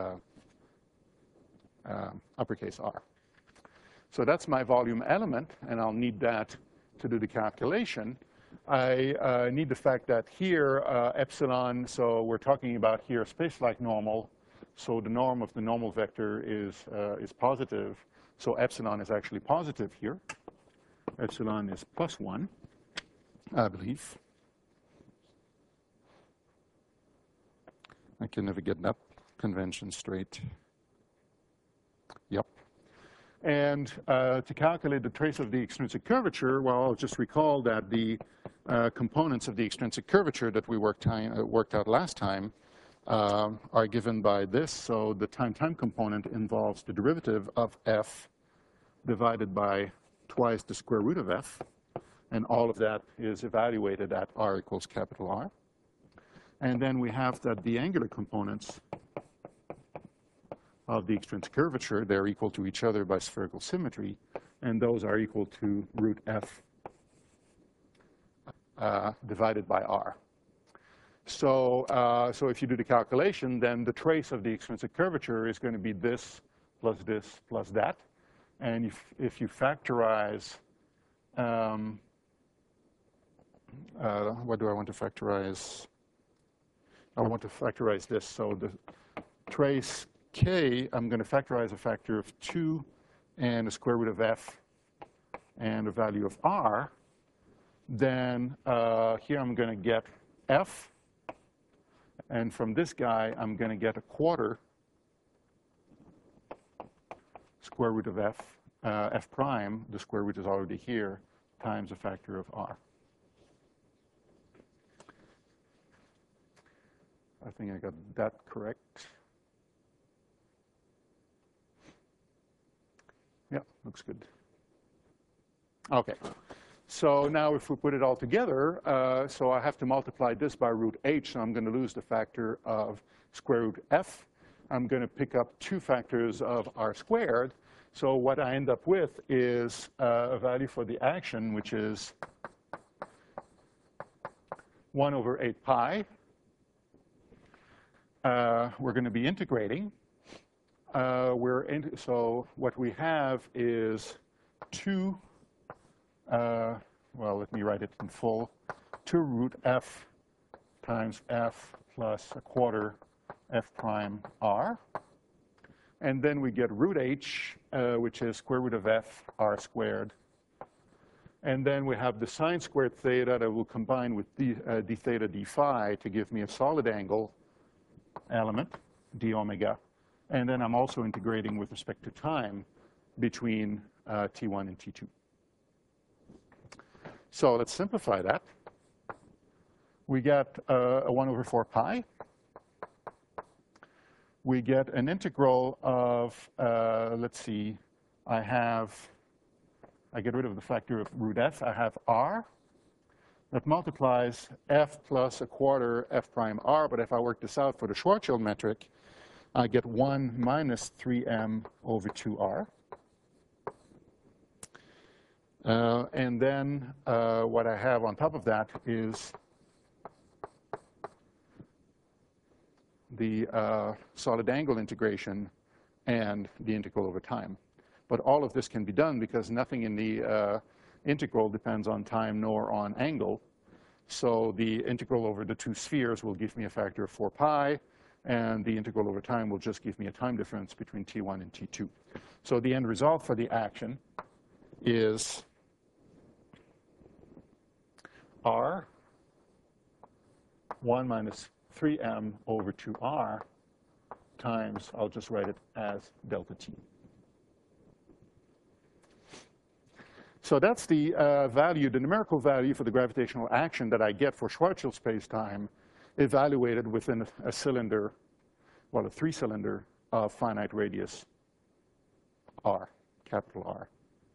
Speaker 1: uppercase R. So that's my volume element, and I'll need that to do the calculation. I need the fact that here epsilon, so we're talking about here space-like normal, so the norm of the normal vector is positive, so epsilon is actually positive here. Epsilon is +1, I believe. I can never get that convention straight. Yep. And to calculate the trace of the extrinsic curvature, well, I'll just recall that the components of the extrinsic curvature that we worked out last time are given by this. So the time-time component involves the derivative of f divided by twice the square root of f. And all of that is evaluated at r equals capital R. And then we have that the angular components of the extrinsic curvature, they're equal to each other by spherical symmetry, and those are equal to root f divided by r. So, so if you do the calculation, then the trace of the extrinsic curvature is going to be this plus that. And if you factorize, what do I want to factorize? I want to factorize this. So the trace k, I'm going to factorize a factor of 2 and the square root of f and a value of r. Then here I'm going to get f. And from this guy, I'm going to get a quarter square root of f, f prime, the square root is already here, times a factor of r. I think I got that correct. Yeah, looks good. Okay. So now if we put it all together, so I have to multiply this by root h, so I'm going to lose the factor of square root f. I'm going to pick up 2 factors of r squared. So what I end up with is a value for the action, which is 1 over 8 pi. We're going to be integrating. So what we have is 2, well, let me write it in full, 2 root f times f plus a quarter f prime r. And then we get root h, which is square root of f r squared. And then we have the sine squared theta that will combine with d theta d phi to give me a solid angle element, d omega. And then I'm also integrating with respect to time between t1 and t2. So let's simplify that. We get a 1 over 4 pi. We get an integral of, let's see, I get rid of the factor of root f. I have r. That multiplies f plus a quarter f prime r. But if I work this out for the Schwarzschild metric, I get 1 minus 3m over 2r. And then what I have on top of that is the solid angle integration and the integral over time. But all of this can be done because nothing in the integral depends on time nor on angle. So the integral over the two spheres will give me a factor of 4 pi, and the integral over time will just give me a time difference between t1 and t2. So the end result for the action is r 1 minus 3m over 2r times, I'll just write it as delta t. So that's the value, the numerical value for the gravitational action that I get for Schwarzschild spacetime evaluated within a cylinder, well, a 3-cylinder of finite radius r, capital R.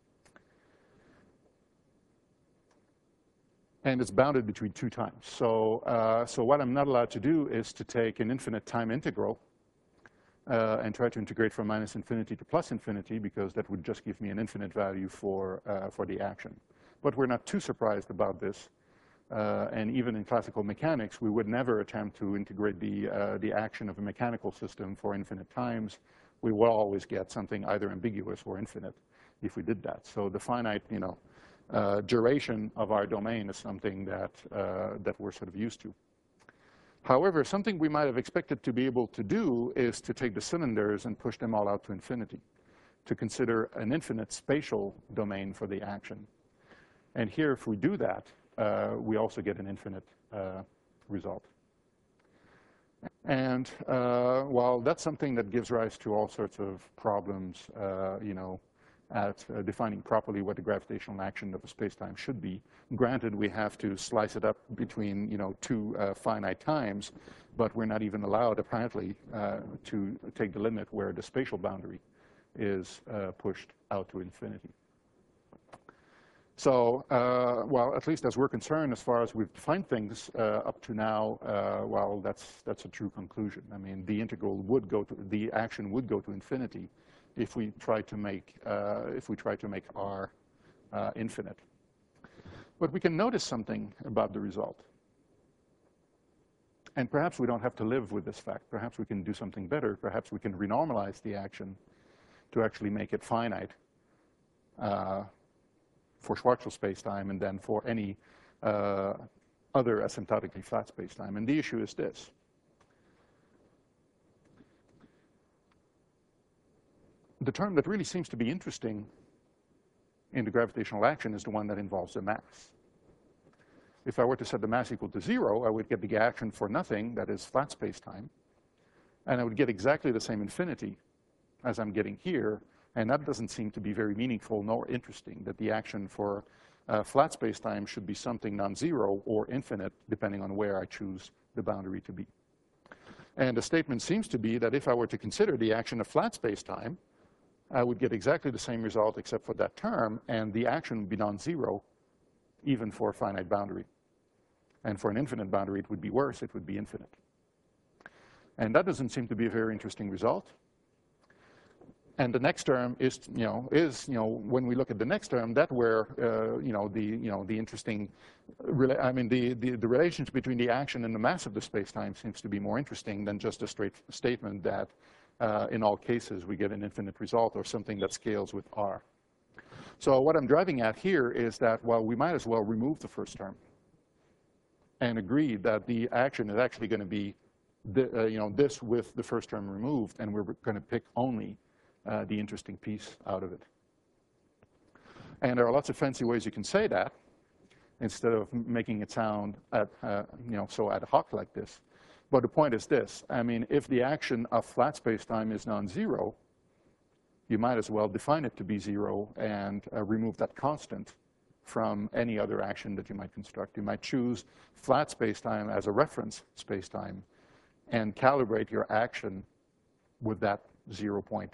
Speaker 1: And it's bounded between 2 times. So, so what I'm not allowed to do is to take an infinite time integral and try to integrate from minus infinity to plus infinity, because that would just give me an infinite value for the action. But we're not too surprised about this. And even in classical mechanics, we would never attempt to integrate the action of a mechanical system for infinite times. We will always get something either ambiguous or infinite if we did that. So the finite, duration of our domain is something that we're sort of used to. However, something we might have expected to be able to do is to take the cylinders and push them all out to infinity, to consider an infinite spatial domain for the action. And here, if we do that, we also get an infinite result. And while that's something that gives rise to all sorts of problems, at defining properly what the gravitational action of a spacetime should be. Granted, we have to slice it up between, 2 finite times, but we're not even allowed, apparently, to take the limit where the spatial boundary is pushed out to infinity. So, well, at least as we're concerned, as far as we've defined things up to now, well, that's a true conclusion. I mean, the integral would go to, the action would go to infinity if we try to make R infinite. But we can notice something about the result. And perhaps we don't have to live with this fact. Perhaps we can do something better. Perhaps we can renormalize the action to actually make it finite for Schwarzschild spacetime and then for any other asymptotically flat spacetime. And the issue is this. The term that really seems to be interesting in the gravitational action is the one that involves the mass. If I were to set the mass equal to 0, I would get the action for nothing, that is flat spacetime, and I would get exactly the same infinity as I'm getting here, and that doesn't seem to be very meaningful nor interesting, that the action for flat spacetime should be something non-zero or infinite, depending on where I choose the boundary to be. And the statement seems to be that if I were to consider the action of flat spacetime, I would get exactly the same result except for that term, and the action would be non-zero, even for a finite boundary. And for an infinite boundary, it would be worse. It would be infinite. And that doesn't seem to be a very interesting result. And the next term is when we look at the next term, that where the interesting, the relationship between the action and the mass of the space-time seems to be more interesting than just a straight statement that in all cases we get an infinite result or something that scales with R. So what I'm driving at here is that, well, we might as well remove the first term and agree that the action is actually going to be this with the first term removed, and we're going to pick only the interesting piece out of it. And there are lots of fancy ways you can say that instead of making it sound so ad hoc like this. But the point is this. I mean, if the action of flat space-time is non-zero, you might as well define it to be zero and remove that constant from any other action that you might construct. You might choose flat space-time as a reference space-time and calibrate your action with that 0 point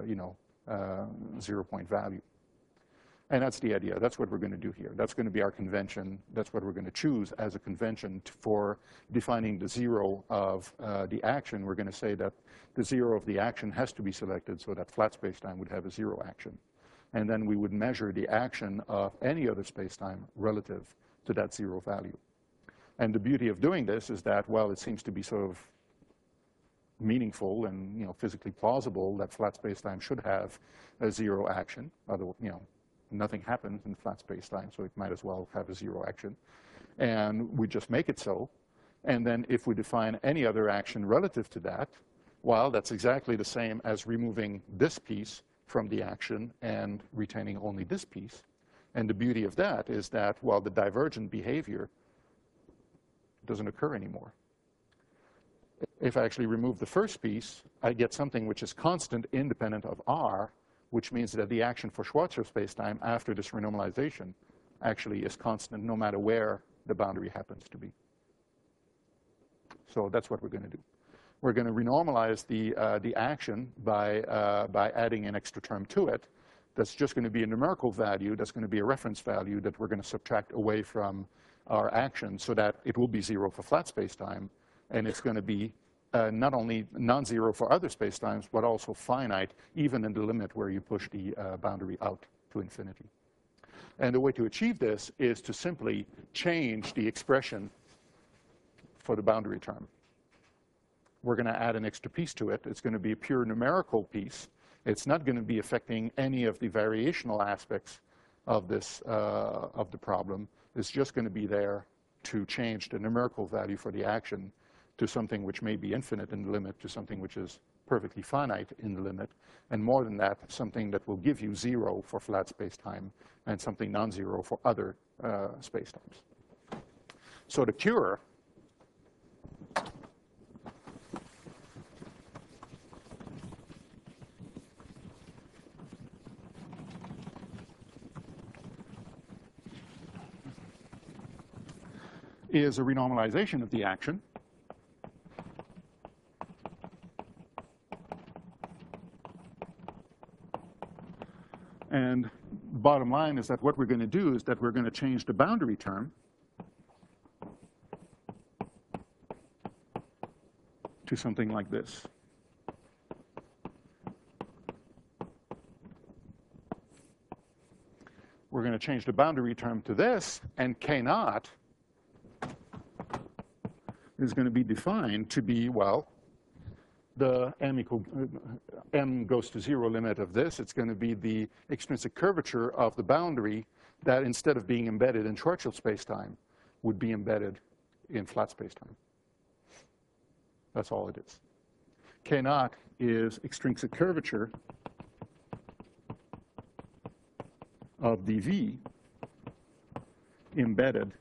Speaker 1: value. And that's the idea. That's what we're going to do here. That's going to be our convention. That's what we're going to choose as a convention for defining the zero of the action. We're going to say that the zero of the action has to be selected so that flat spacetime would have a zero action. And then we would measure the action of any other spacetime relative to that zero value. And the beauty of doing this is that, well, it seems to be sort of meaningful and physically plausible that flat spacetime should have a zero action. Otherwise, nothing happens in flat spacetime, so it might as well have a zero action. And we just make it so. And then if we define any other action relative to that, well, that's exactly the same as removing this piece from the action and retaining only this piece. And the beauty of that is that, well, the divergent behavior doesn't occur anymore. If I actually remove the first piece, I get something which is constant independent of R, which means that the action for Schwarzschild spacetime after this renormalization actually is constant no matter where the boundary happens to be. So that's what we're going to do. We're going to renormalize the action by adding an extra term to it. That's just going to be a numerical value. That's going to be a reference value that we're going to subtract away from our action so that it will be zero for flat spacetime. And it's going to be not only non-zero for other spacetimes, but also finite, even in the limit where you push the boundary out to infinity. And the way to achieve this is to simply change the expression for the boundary term. We're going to add an extra piece to it. It's going to be a pure numerical piece. It's not going to be affecting any of the variational aspects of this of the problem. It's just going to be there to change the numerical value for the action to something which may be infinite in the limit to something which is perfectly finite in the limit, and more than that, something that will give you zero for flat spacetime and something non-zero for other spacetimes. So the cure is a renormalization of the action and bottom line is that what we're going to do is that we're going to change the boundary term to something like this. We're going to change the boundary term to this, and K naught is going to be defined to be, well, the m goes to zero limit of this. It's going to be the extrinsic curvature of the boundary that instead of being embedded in Schwarzschild spacetime would be embedded in flat spacetime. That's all it is. K naught is extrinsic curvature of the V embedded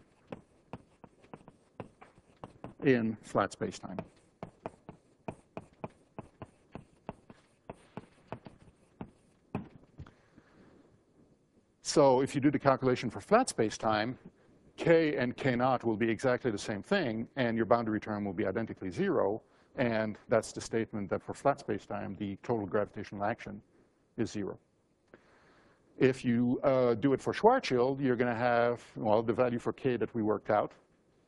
Speaker 1: in flat spacetime. So if you do the calculation for flat spacetime, K and K naught will be exactly the same thing, and your boundary term will be identically zero, and that's the statement that for flat spacetime, the total gravitational action is zero. If you do it for Schwarzschild, you're going to have, well, the value for K that we worked out.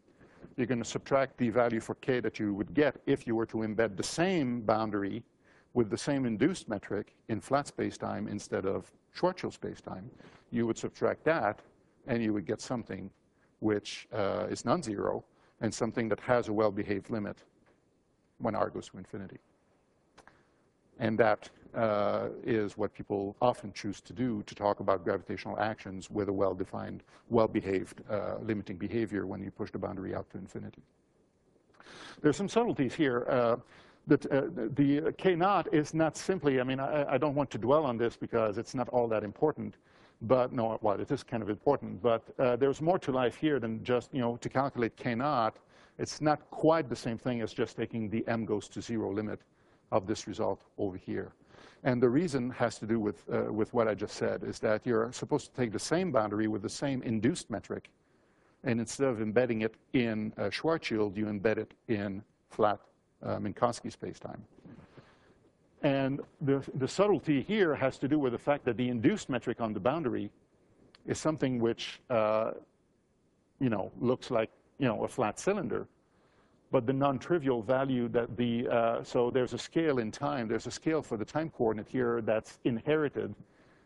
Speaker 1: You're going to subtract the value for K that you would get if you were to embed the same boundary with the same induced metric in flat spacetime instead of Schwarzschild spacetime, you would subtract that, and you would get something which is non-zero, and something that has a well-behaved limit when r goes to infinity. And that is what people often choose to do, to talk about gravitational actions with a well-defined, well-behaved limiting behavior when you push the boundary out to infinity. There's some subtleties here. The K naught is not simply, I mean, I don't want to dwell on this because it's not all that important, but no, well, it is kind of important, but there's more to life here than just, to calculate K naught. It's not quite the same thing as just taking the m goes to 0 limit of this result over here. And the reason has to do with what I just said, is that you're supposed to take the same boundary with the same induced metric, and instead of embedding it in Schwarzschild, you embed it in flat Minkowski spacetime. And the subtlety here has to do with the fact that the induced metric on the boundary is something which, looks like, a flat cylinder. But the non-trivial value that so there's a scale in time. There's a scale for the time coordinate here that's inherited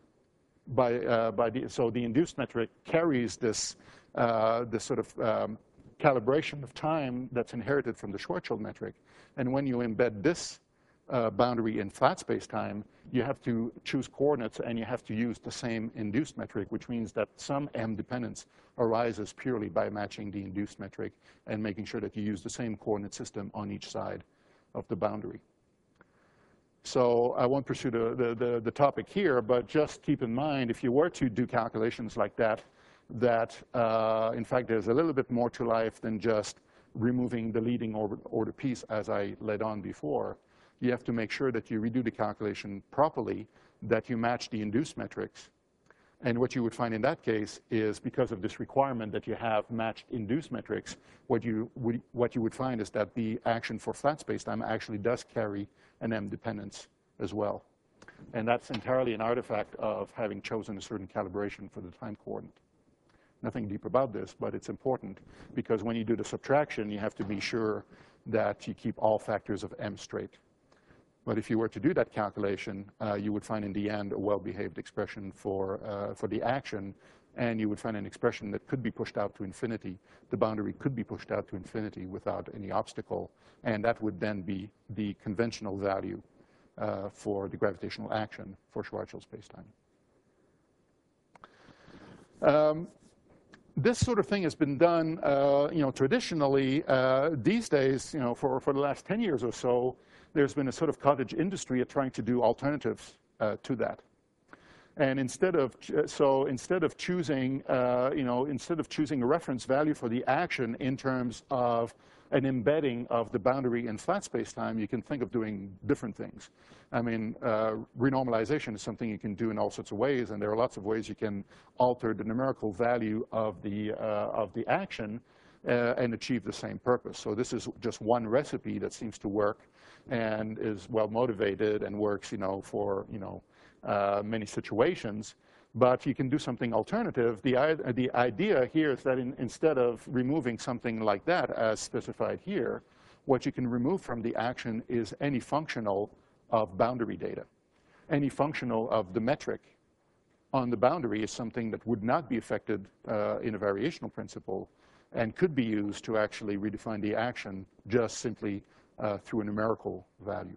Speaker 1: so the induced metric carries this sort of calibration of time that's inherited from the Schwarzschild metric. And when you embed this boundary in flat space-time, you have to choose coordinates and you have to use the same induced metric, which means that some m dependence arises purely by matching the induced metric and making sure that you use the same coordinate system on each side of the boundary. So I won't pursue the topic here, but just keep in mind, if you were to do calculations like that, in fact, there's a little bit more to life than just removing the leading order piece, as I led on before. You have to make sure that you redo the calculation properly, that you match the induced metrics. And what you would find in that case is, because of this requirement that you have matched induced metrics, what you would find is that the action for flat spacetime actually does carry an m dependence as well. And that's entirely an artifact of having chosen a certain calibration for the time coordinate. Nothing deep about this, but it's important, because when you do the subtraction, you have to be sure that you keep all factors of m straight. But if you were to do that calculation, you would find in the end a well-behaved expression for the action, and you would find an expression that could be pushed out to infinity. The boundary could be pushed out to infinity without any obstacle, and that would then be the conventional value for the gravitational action for Schwarzschild spacetime. This sort of thing has been done, traditionally. These days, for the last 10 years or so, there's been a sort of cottage industry at trying to do alternatives to that. And instead of choosing, instead of choosing a reference value for the action in terms of an embedding of the boundary in flat spacetime, you can think of doing different things. I mean, renormalization is something you can do in all sorts of ways, and there are lots of ways you can alter the numerical value of the action and achieve the same purpose. So this is just one recipe that seems to work and is well motivated and works, for many situations. But you can do something alternative. The idea here is that instead of removing something like that as specified here, what you can remove from the action is any functional of boundary data. Any functional of the metric on the boundary is something that would not be affected in a variational principle and could be used to actually redefine the action just simply through a numerical value.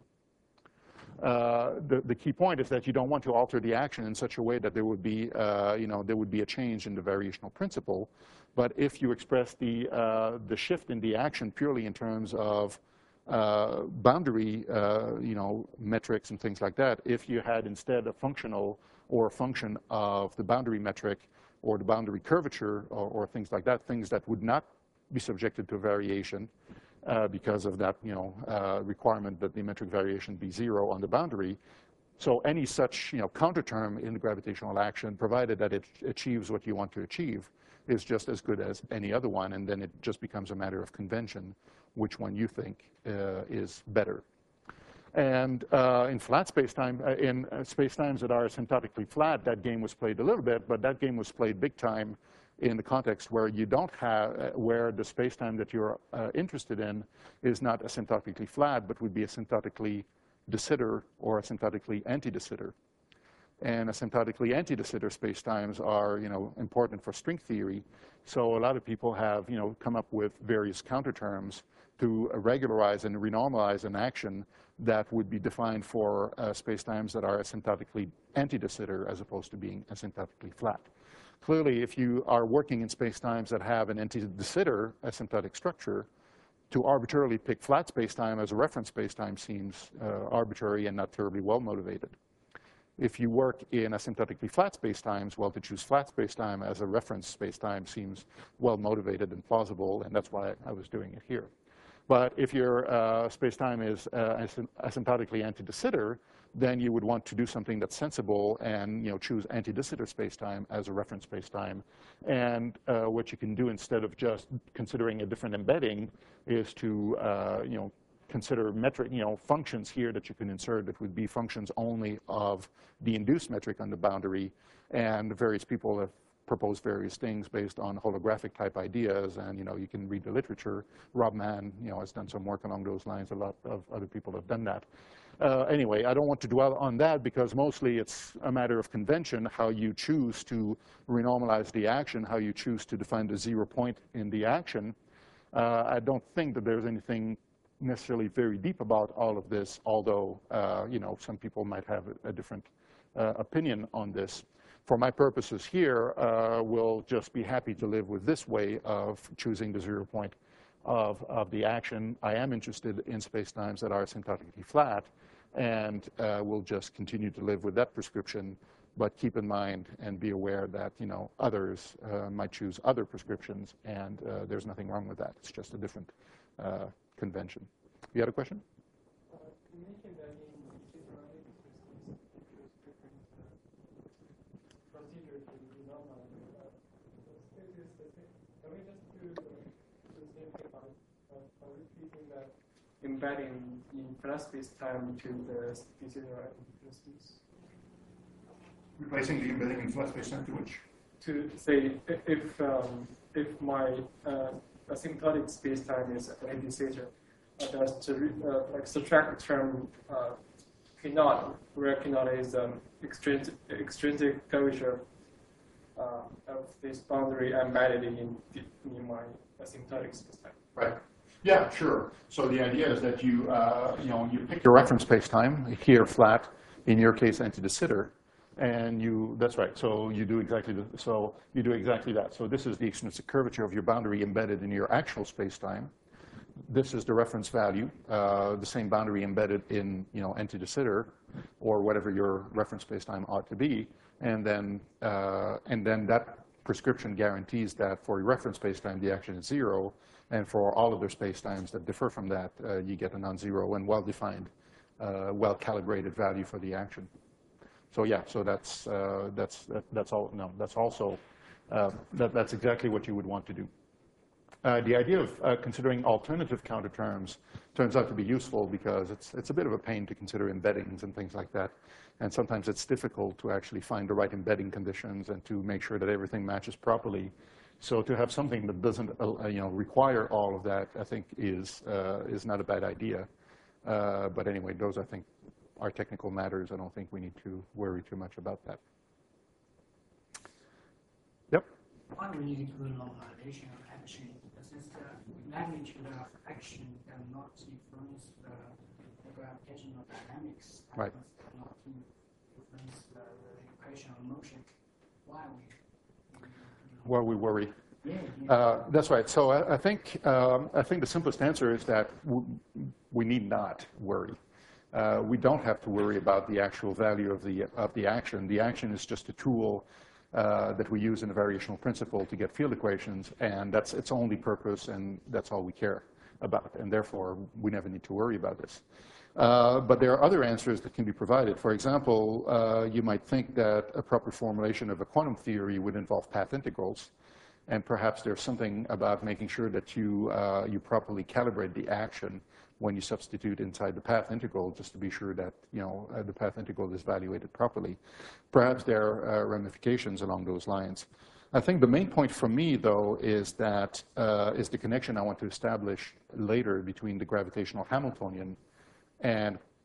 Speaker 1: The key point is that you don't want to alter the action in such a way that there would be, there would be a change in the variational principle. But if you express the shift in the action purely in terms of boundary, metrics and things like that, if you had instead a functional or a function of the boundary metric or the boundary curvature or things like that, things that would not be subjected to variation, because of that, requirement that the metric variation be 0 on the boundary. So any such, counter term in the gravitational action, provided that it achieves what you want to achieve, is just as good as any other one, and then it just becomes a matter of convention which one you think is better. And in flat spacetime, in spacetimes that are asymptotically flat, that game was played a little bit, but that game was played big time in the context where you don't have, where the spacetime that you're interested in is not asymptotically flat, but would be asymptotically de Sitter or asymptotically anti-de Sitter. And asymptotically anti-de Sitter spacetimes are, important for string theory. So a lot of people have, come up with various counterterms to regularize and renormalize an action that would be defined for spacetimes that are asymptotically anti-de Sitter as opposed to being asymptotically flat. Clearly, if you are working in spacetimes that have an anti-de Sitter asymptotic structure, to arbitrarily pick flat spacetime as a reference spacetime seems arbitrary and not terribly well motivated. If you work in asymptotically flat spacetimes, well, to choose flat spacetime as a reference spacetime seems well motivated and plausible, and that's why I was doing it here. But if your spacetime is asymptotically anti-de Sitter, then you would want to do something that's sensible and choose anti-de Sitter spacetime as a reference spacetime. And what you can do instead of just considering a different embedding is to consider metric, functions here that you can insert that would be functions only of the induced metric on the boundary. And various people have proposed various things based on holographic type ideas, and you can read the literature. Rob Mann, has done some work along those lines. A lot of other people have done that. Anyway, I don't want to dwell on that because mostly it's a matter of convention, how you choose to renormalize the action, how you choose to define the 0 point in the action. I don't think that there's anything necessarily very deep about all of this, although some people might have a different opinion on this. For my purposes here, we'll just be happy to live with this way of choosing the 0 point of the action. I am interested in spacetimes that are asymptotically flat, and we'll just continue to live with that prescription. But keep in mind and be aware that others might choose other prescriptions, and there's nothing wrong with that. It's just a different convention. You had a question?
Speaker 3: You mentioned that in integrated systems, you use different procedures to renormalize. Can we just do the same thing by repeating that embedding in flat space-time to the de-Sitter space?
Speaker 1: Replacing the embedding in flat spacetime to which?
Speaker 3: To say if my asymptotic spacetime is anti-Sitter, does to subtract the term P naught, where P naught is extrinsic curvature of this boundary embedded in my asymptotic spacetime.
Speaker 1: Right. Yeah, sure. So the idea is that you pick your reference spacetime here flat, in your case anti-de Sitter, and that's right. So you do exactly that. So this is the extrinsic curvature of your boundary embedded in your actual spacetime. This is the reference value, the same boundary embedded in anti-de Sitter, or whatever your reference spacetime ought to be, and then that prescription guarantees that for your reference spacetime the action is 0, and for all other spacetimes that differ from that, you get a non-zero and well-defined, well-calibrated value for the action. So yeah, so that's all. No, that's also that's exactly what you would want to do. The idea of considering alternative counterterms turns out to be useful because it's a bit of a pain to consider embeddings and things like that. And sometimes it's difficult to actually find the right embedding conditions and to make sure that everything matches properly. So to have something that doesn't require all of that, I think is not a bad idea. But anyway, those I think are technical matters. I don't think we need to worry too much about that. Yep.
Speaker 2: Why do we need renormalization of action? Since the magnitude of action cannot influence the gravitational dynamics,
Speaker 1: right?
Speaker 2: Not influence the equation of motion. Why we?
Speaker 1: Why we worry?
Speaker 2: Yeah.
Speaker 1: That's right. So I think the simplest answer is that we need not worry. We don't have to worry about the actual value of the action. The action is just a tool that we use in the variational principle to get field equations, and that's its only purpose, and that's all we care about, and therefore we never need to worry about this. But there are other answers that can be provided. For example, you might think that a proper formulation of a quantum theory would involve path integrals, and perhaps there's something about making sure that you properly calibrate the action when you substitute inside the path integral, just to be sure that the path integral is evaluated properly. Perhaps there are ramifications along those lines. I think the main point for me, though, is that is the connection I want to establish later between the gravitational Hamiltonian and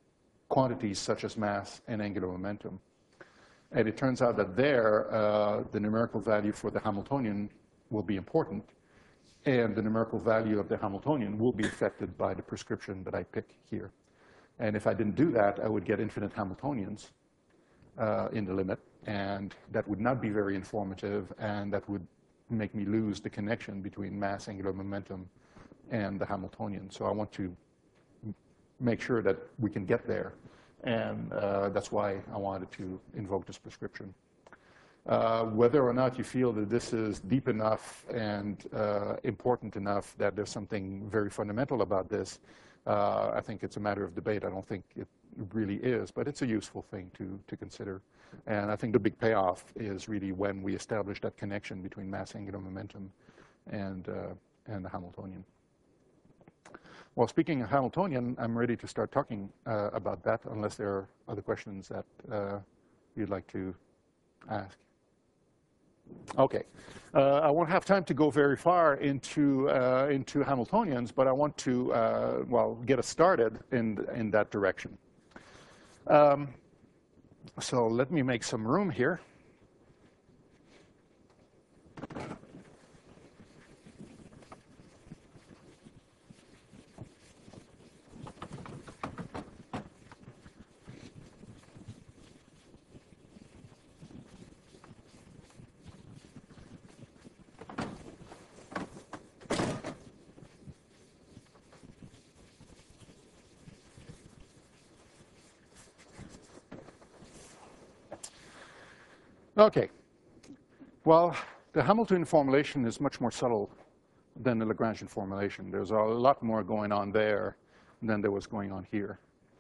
Speaker 1: quantities such as mass and angular momentum. And it turns out that there, the numerical value for the Hamiltonian will be important, and the numerical value of the Hamiltonian will be affected by the prescription that I pick here. And if I didn't do that, I would get infinite Hamiltonians in the limit, and that would not be very informative, and that would make me lose the connection between mass, angular momentum, and the Hamiltonian. So I want to make sure that we can get there, and that's why I wanted to invoke this prescription. Whether or not you feel that this is deep enough and important enough that there's something very fundamental about this, I think it's a matter of debate. I don't think it really is, but it's a useful thing to consider. And I think the big payoff is really when we establish that connection between mass, angular momentum and the Hamiltonian. Well, speaking of Hamiltonian, I'm ready to start talking about that, unless there are other questions that you'd like to ask. Okay, I won't have time to go very far into Hamiltonians, but I want to well, get us started in that direction. So let me make some room here. Okay, well, the Hamiltonian formulation is much more subtle than the Lagrangian formulation. There's a lot more going on there than there was going on here.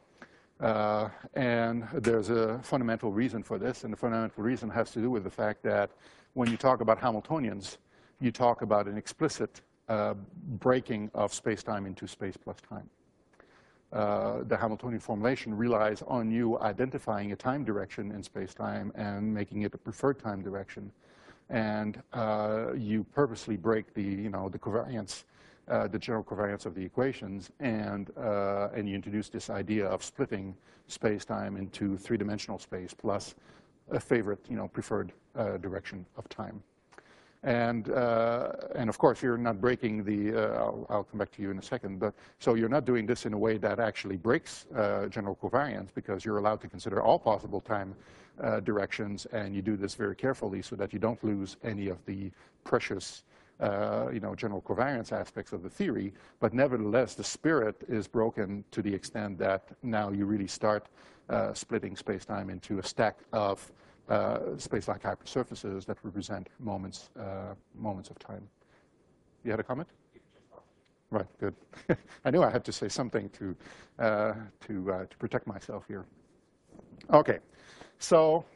Speaker 1: And there's a fundamental reason for this, and the fundamental reason has to do with the fact that when you talk about Hamiltonians, you talk about an explicit breaking of space-time into space plus time. The Hamiltonian formulation relies on you identifying a time direction in space-time and making it a preferred time direction. And you purposely break the covariance, the general covariance of the equations, and you introduce this idea of splitting space-time into three-dimensional space plus a favorite, preferred direction of time. And of course, you're not breaking the, I'll come back to you in a second, but so you're not doing this in a way that actually breaks general covariance, because you're allowed to consider all possible time directions, and you do this very carefully so that you don't lose any of the precious general covariance aspects of the theory. But nevertheless, the spirit is broken to the extent that now you really start splitting space-time into a stack of space-like hypersurfaces that represent moments of time. You had a comment? Right, good. I knew I had to say something to protect myself here. Okay, so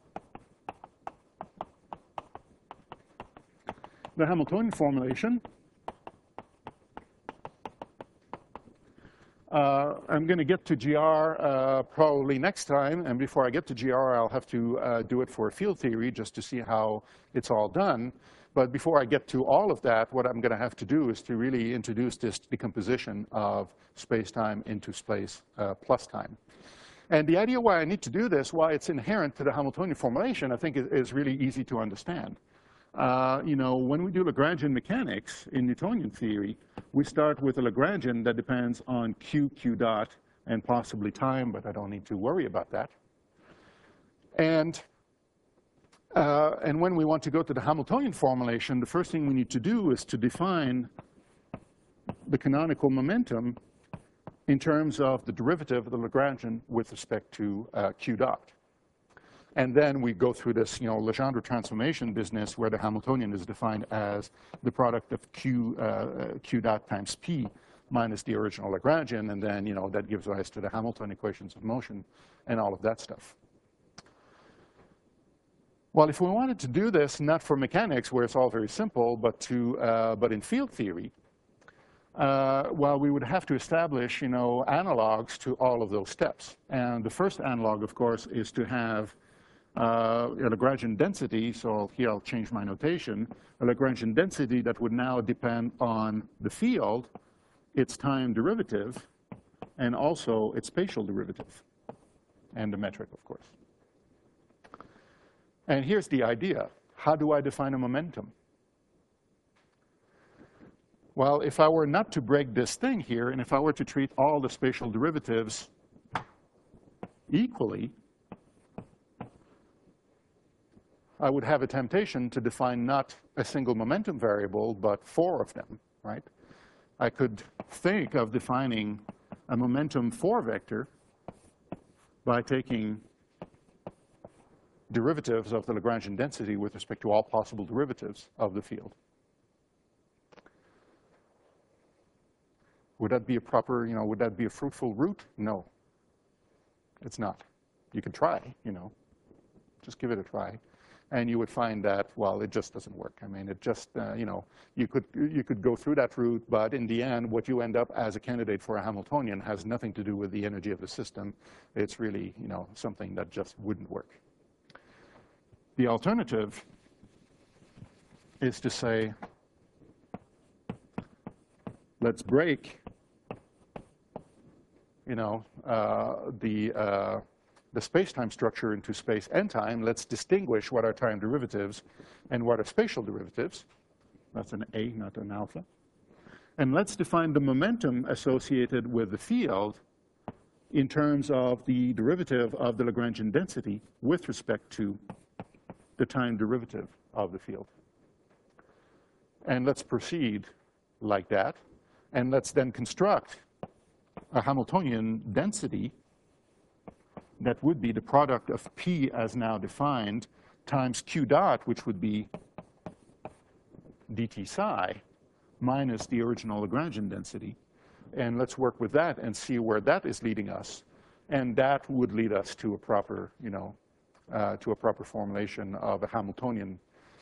Speaker 1: the Hamiltonian formulation. I'm going to get to GR probably next time, and before I get to GR, I'll have to do it for a field theory just to see how it's all done. But before I get to all of that, what I'm going to have to do is to really introduce this decomposition of space-time into space plus time. And the idea why I need to do this, why it's inherent to the Hamiltonian formulation, I think is really easy to understand. When we do Lagrangian mechanics in Newtonian theory, we start with a Lagrangian that depends on q dot, and possibly time, but I don't need to worry about that. And when we want to go to the Hamiltonian formulation, the first thing we need to do is to define the canonical momentum in terms of the derivative of the Lagrangian with respect to q dot. And then we go through this, Legendre transformation business where the Hamiltonian is defined as the product of q dot times p minus the original Lagrangian, and then, that gives rise to the Hamilton equations of motion and all of that stuff. Well, if we wanted to do this not for mechanics, where it's all very simple, but in field theory, well, we would have to establish, analogs to all of those steps. And the first analog, of course, is to have a Lagrangian density, so here I'll change my notation, a Lagrangian density that would now depend on the field, its time derivative, and also its spatial derivative. and the metric, of course. And here's the idea. How do I define a momentum? Well, if I were not to break this thing here, and if I were to treat all the spatial derivatives equally, I would have a temptation to define not a single momentum variable, but 4 of them, right? I could think of defining a momentum 4 vector by taking derivatives of the Lagrangian density with respect to all possible derivatives of the field. Would that be a proper, would that be a fruitful route? No, it's not. You could try, just give it a try. And you would find that, well, it just doesn't work. I mean, it just, you could go through that route, but in the end, what you end up as a candidate for a Hamiltonian has nothing to do with the energy of the system. It's really, something that just wouldn't work. The alternative is to say, let's break, the space-time structure into space and time. Let's distinguish what are time derivatives and what are spatial derivatives. That's an A, not an alpha. And let's define the momentum associated with the field in terms of the derivative of the Lagrangian density with respect to the time derivative of the field. And let's proceed like that. And let's then construct a Hamiltonian density that would be the product of P as now defined times Q dot, which would be dt psi minus the original Lagrangian density. And let's work with that and see where that is leading us. And that would lead us to a proper, to a proper formulation of a Hamiltonian,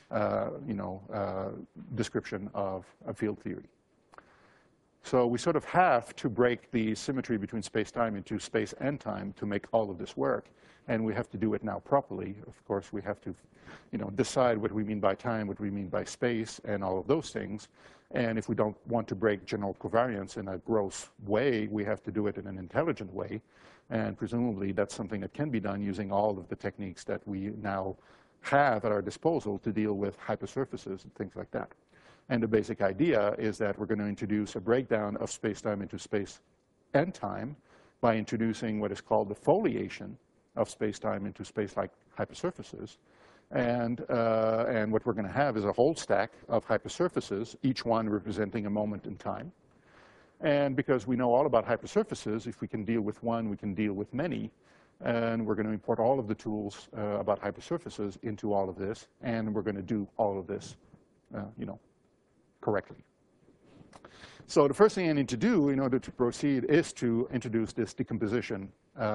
Speaker 1: description of a field theory. So we sort of have to break the symmetry between space-time into space and time to make all of this work. And we have to do it now properly. Of course, we have to, decide what we mean by time, what we mean by space, and all of those things. And if we don't want to break general covariance in a gross way, we have to do it in an intelligent way. And presumably, that's something that can be done using all of the techniques that we now have at our disposal to deal with hypersurfaces and things like that. And the basic idea is that we're going to introduce a breakdown of space-time into space and time by introducing what is called the foliation of space-time into space-like hypersurfaces. And what we're going to have is a whole stack of hypersurfaces, each one representing a moment in time. And because we know all about hypersurfaces, if we can deal with one, we can deal with many. And we're going to import all of the tools about hypersurfaces into all of this. And we're going to do all of this, correctly. So the first thing I need to do in order to proceed is to introduce this decomposition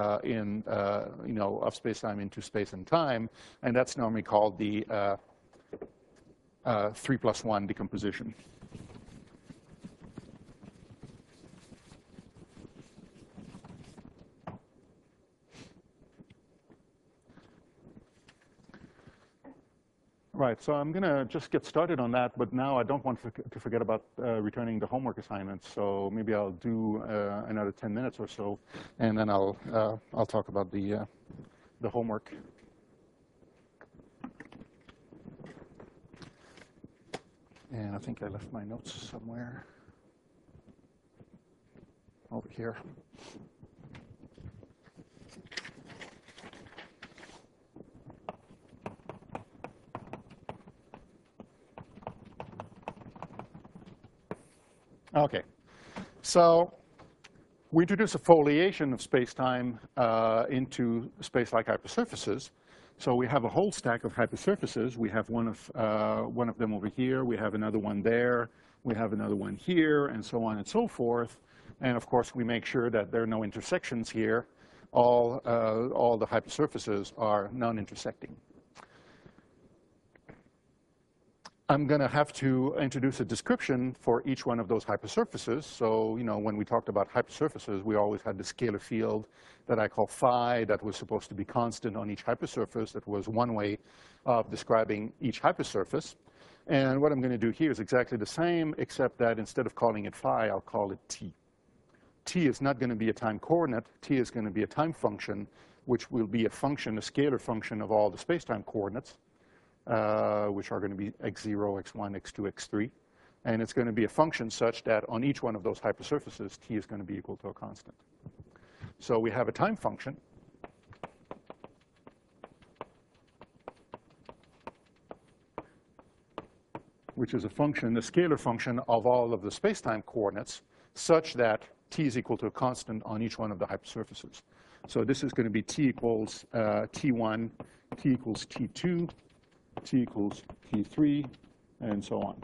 Speaker 1: of space-time into space and time, and that's normally called the 3+1 decomposition. Right, so I'm going to just get started on that, but now I don't want to forget about returning the homework assignments. So maybe I'll do another 10 minutes or so, and then I'll talk about the homework. And I think I left my notes somewhere over here. Okay, so we introduce a foliation of space-time into space-like hypersurfaces. So we have a whole stack of hypersurfaces. We have one of them over here. We have another one there. We have another one here, and so on and so forth. And of course, we make sure that there are no intersections here. All the hypersurfaces are non-intersecting. I'm going to have to introduce a description for each one of those hypersurfaces. So, when we talked about hypersurfaces, we always had the scalar field that I call phi that was supposed to be constant on each hypersurface. That was one way of describing each hypersurface. And what I'm going to do here is exactly the same, except that instead of calling it phi, I'll call it t. T is not going to be a time coordinate. T is going to be a time function which will be a function, a scalar function of all the space-time coordinates, which are going to be x0, x1, x2, x3. And it's going to be a function such that on each one of those hypersurfaces, t is going to be equal to a constant. So we have a time function. Which is a function, a scalar function of all of the space-time coordinates, such that t is equal to a constant on each one of the hypersurfaces. So this is going to be t equals t1, t equals t2, t equals t3, and so on.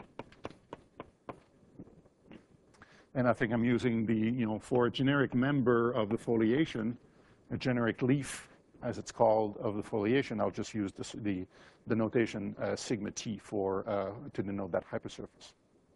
Speaker 1: And I think I'm using the, for a generic member of the foliation, a generic leaf, as it's called, of the foliation, I'll just use this, the notation sigma t to denote that hypersurface.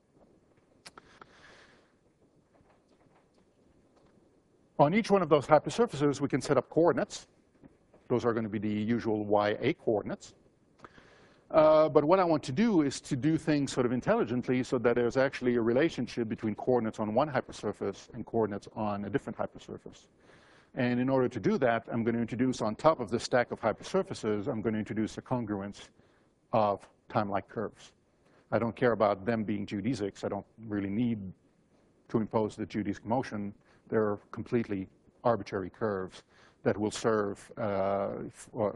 Speaker 1: On each one of those hypersurfaces, we can set up coordinates. Those are going to be the usual ya coordinates. But what I want to do is to do things sort of intelligently so that there's actually a relationship between coordinates on one hypersurface and coordinates on a different hypersurface. And in order to do that, I'm going to introduce on top of the stack of hypersurfaces, I'm going to introduce a congruence of time-like curves. I don't care about them being geodesics. I don't really need to impose the geodesic motion. They're completely arbitrary curves that will serve for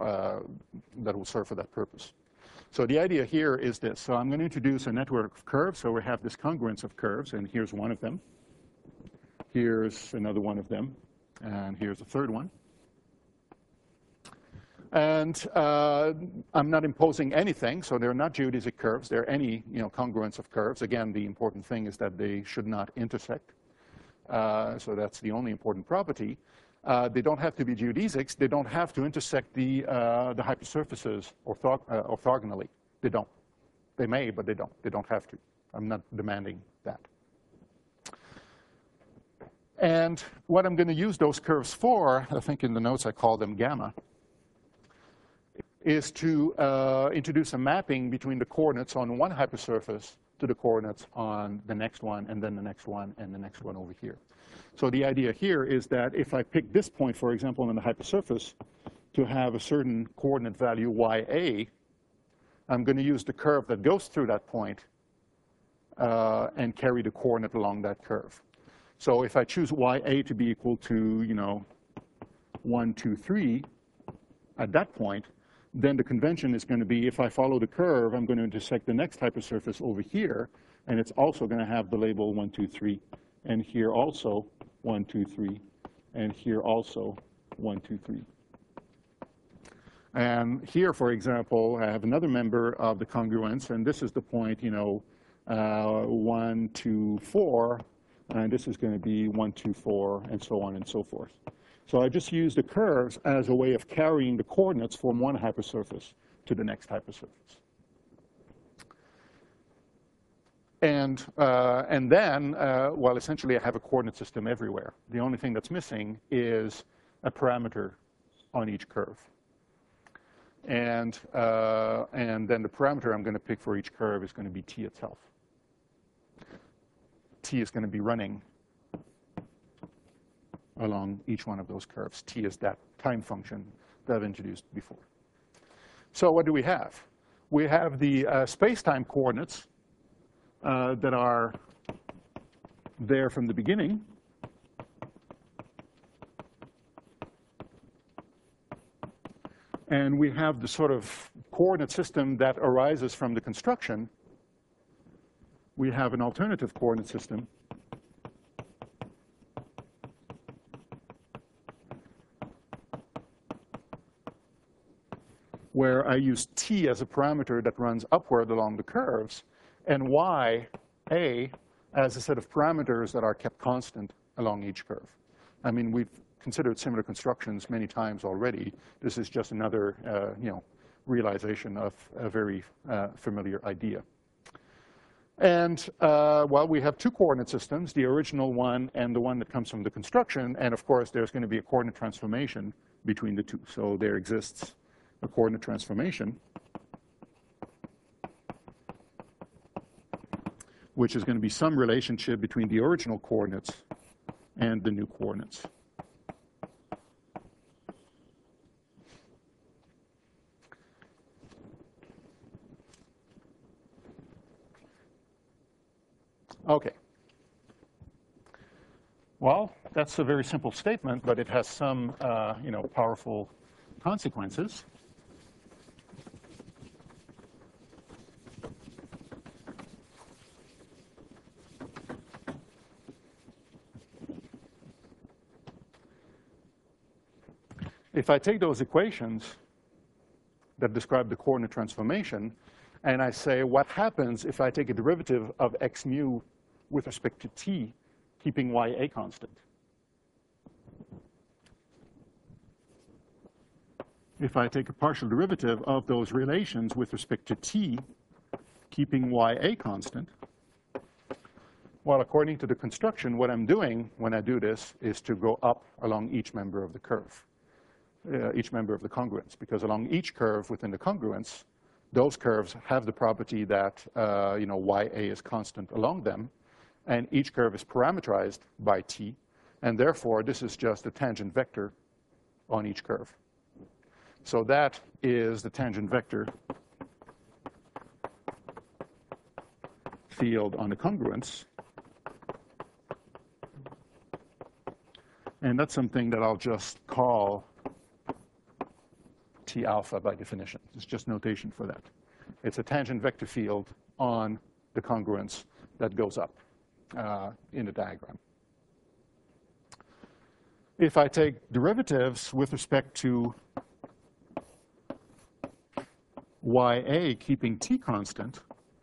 Speaker 1: that purpose. So the idea here is this. So I'm going to introduce a network of curves. So we have this congruence of curves, and here's one of them. Here's another one of them. And here's a third one. And I'm not imposing anything, so they're not geodesic curves. They're any congruence of curves. Again, the important thing is that they should not intersect. So that's the only important property. They don't have to be geodesics. They don't have to intersect the hypersurfaces orthogonally. They don't. They may, but they don't. They don't have to. I'm not demanding that. And what I'm going to use those curves for, I think in the notes I call them gamma, is to introduce a mapping between the coordinates on one hypersurface to the coordinates on the next one, and then the next one, and the next one over here. So the idea here is that if I pick this point, for example, on the hypersurface, to have a certain coordinate value ya, I'm going to use the curve that goes through that point and carry the coordinate along that curve. So if I choose ya to be equal to, 1, 2, 3 at that point, then the convention is going to be, if I follow the curve, I'm going to intersect the next hypersurface over here, and it's also going to have the label 1, 2, 3, and here also 1, 2, 3, and here also 1, 2, 3. And here, for example, I have another member of the congruence, and this is the point, 1, 2, 4, and this is going to be 1, 2, 4, and so on and so forth. So I just use the curves as a way of carrying the coordinates from one hypersurface to the next hypersurface. And then, well, essentially I have a coordinate system everywhere. The only thing that's missing is a parameter on each curve. And then the parameter I'm going to pick for each curve is going to be t itself. T is going to be running along each one of those curves. T is that time function that I've introduced before. So what do we have? We have the space-time coordinates that are there from the beginning. And we have the sort of coordinate system that arises from the construction. We have an alternative coordinate system where I use t as a parameter that runs upward along the curves, and ya as a set of parameters that are kept constant along each curve. I mean, we've considered similar constructions many times already. This is just another, realization of a very familiar idea. And, well, we have two coordinate systems, the original one and the one that comes from the construction. And, of course, there's going to be a coordinate transformation between the two. So there exists a coordinate transformation, which is going to be some relationship between the original coordinates and the new coordinates. Okay. Well, that's a very simple statement, but it has some, powerful consequences. If I take those equations that describe the coordinate transformation, and I say, what happens if I take a derivative of x mu with respect to t, keeping y a constant? If I take a partial derivative of those relations with respect to t, keeping y a constant, well, according to the construction, what I'm doing when I do this is to go up along each member of the curve, each member of the congruence, because along each curve within the congruence, those curves have the property that ya is constant along them, and each curve is parameterized by t, and therefore this is just a tangent vector on each curve. So that is the tangent vector field on the congruence, and that's something that I'll just call T alpha by definition. It's just notation for that. It's a tangent vector field on the congruence that goes up in the diagram. If I take derivatives with respect to ya keeping t constant,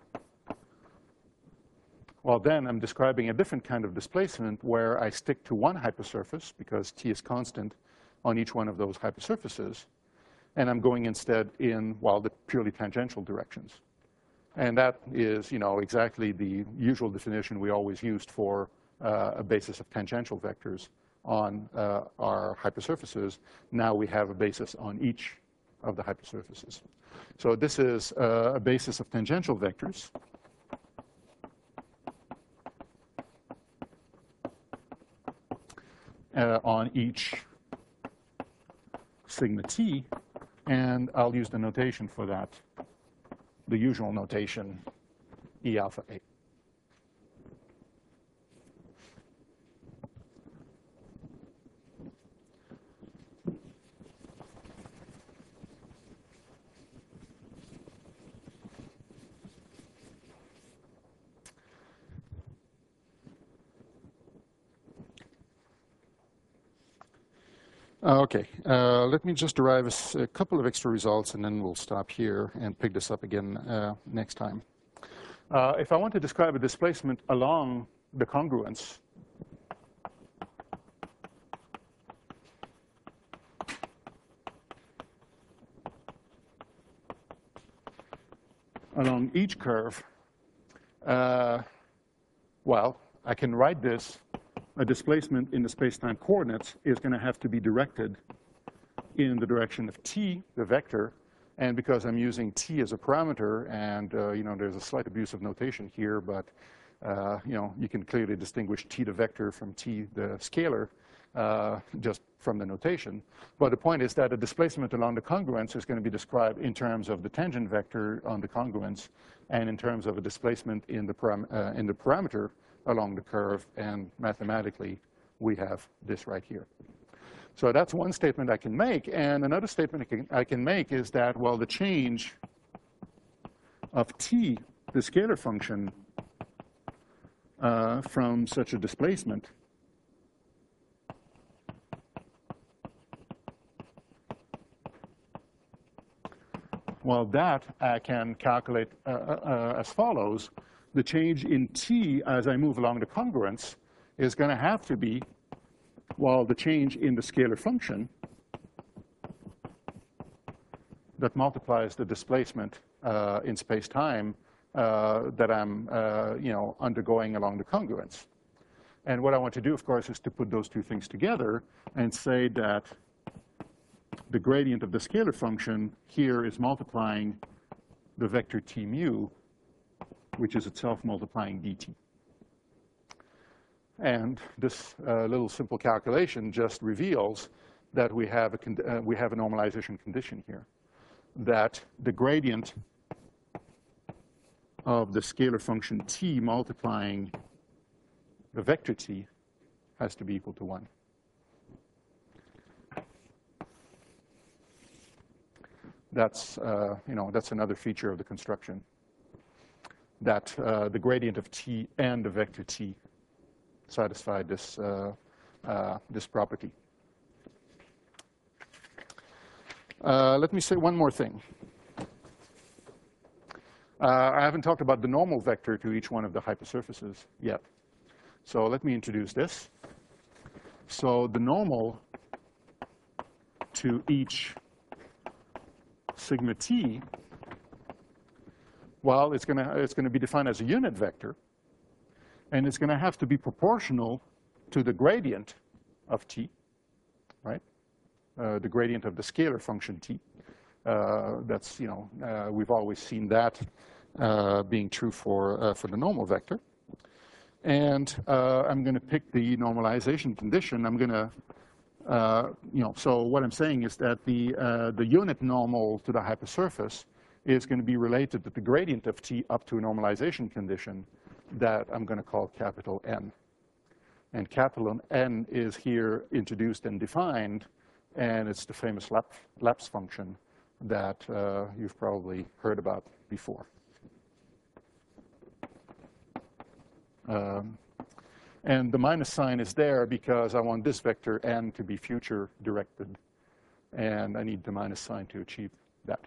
Speaker 1: well, then I'm describing a different kind of displacement where I stick to one hypersurface because t is constant on each one of those hypersurfaces, and I'm going instead in, well, the purely tangential directions. And that is, exactly the usual definition we always used for a basis of tangential vectors on our hypersurfaces. Now we have a basis on each of the hypersurfaces. So this is a basis of tangential vectors. On each sigma t, and I'll use the notation for that, the usual notation, E alpha A. Okay, let me just derive a couple of extra results, and then we'll stop here and pick this up again next time. If I want to describe a displacement along the congruence, along each curve, well, I can write this. A displacement in the space-time coordinates is going to have to be directed in the direction of t, the vector, and because I'm using t as a parameter, and there's a slight abuse of notation here, but you can clearly distinguish t the vector from t the scalar just from the notation. But the point is that a displacement along the congruence is going to be described in terms of the tangent vector on the congruence, and in terms of a displacement in the parameter along the curve, and mathematically we have this right here. So that's one statement I can make, and another statement I can make is that, well, the change of t, the scalar function, from such a displacement well, that I can calculate as follows. The change in t as I move along the congruence is going to have to be, well, the change in the scalar function that multiplies the displacement in space-time that I'm undergoing along the congruence. And what I want to do, of course, is to put those two things together and say that the gradient of the scalar function here is multiplying the vector t mu, which is itself multiplying dt. And this little simple calculation just reveals that we have a normalization condition here, that the gradient of the scalar function t multiplying the vector t, has to be equal to 1. That's, that's another feature of the construction, that the gradient of t and the vector t satisfy this, this property. Let me say one more thing. I haven't talked about the normal vector to each one of the hypersurfaces yet. So let me introduce this. So the normal to each sigma t, well, it's going to be defined as a unit vector, and it's going to have to be proportional to the gradient of t, right? The gradient of the scalar function t. That's, we've always seen that being true for the normal vector. And I'm going to pick the normalization condition. I'm going to, so what I'm saying is that the unit normal to the hypersurface is going to be related to the gradient of t up to a normalization condition that I'm going to call capital N. And capital N is here introduced and defined, and it's the famous lapse function that you've probably heard about before. And the minus sign is there because I want this vector n to be future directed, and I need the minus sign to achieve that.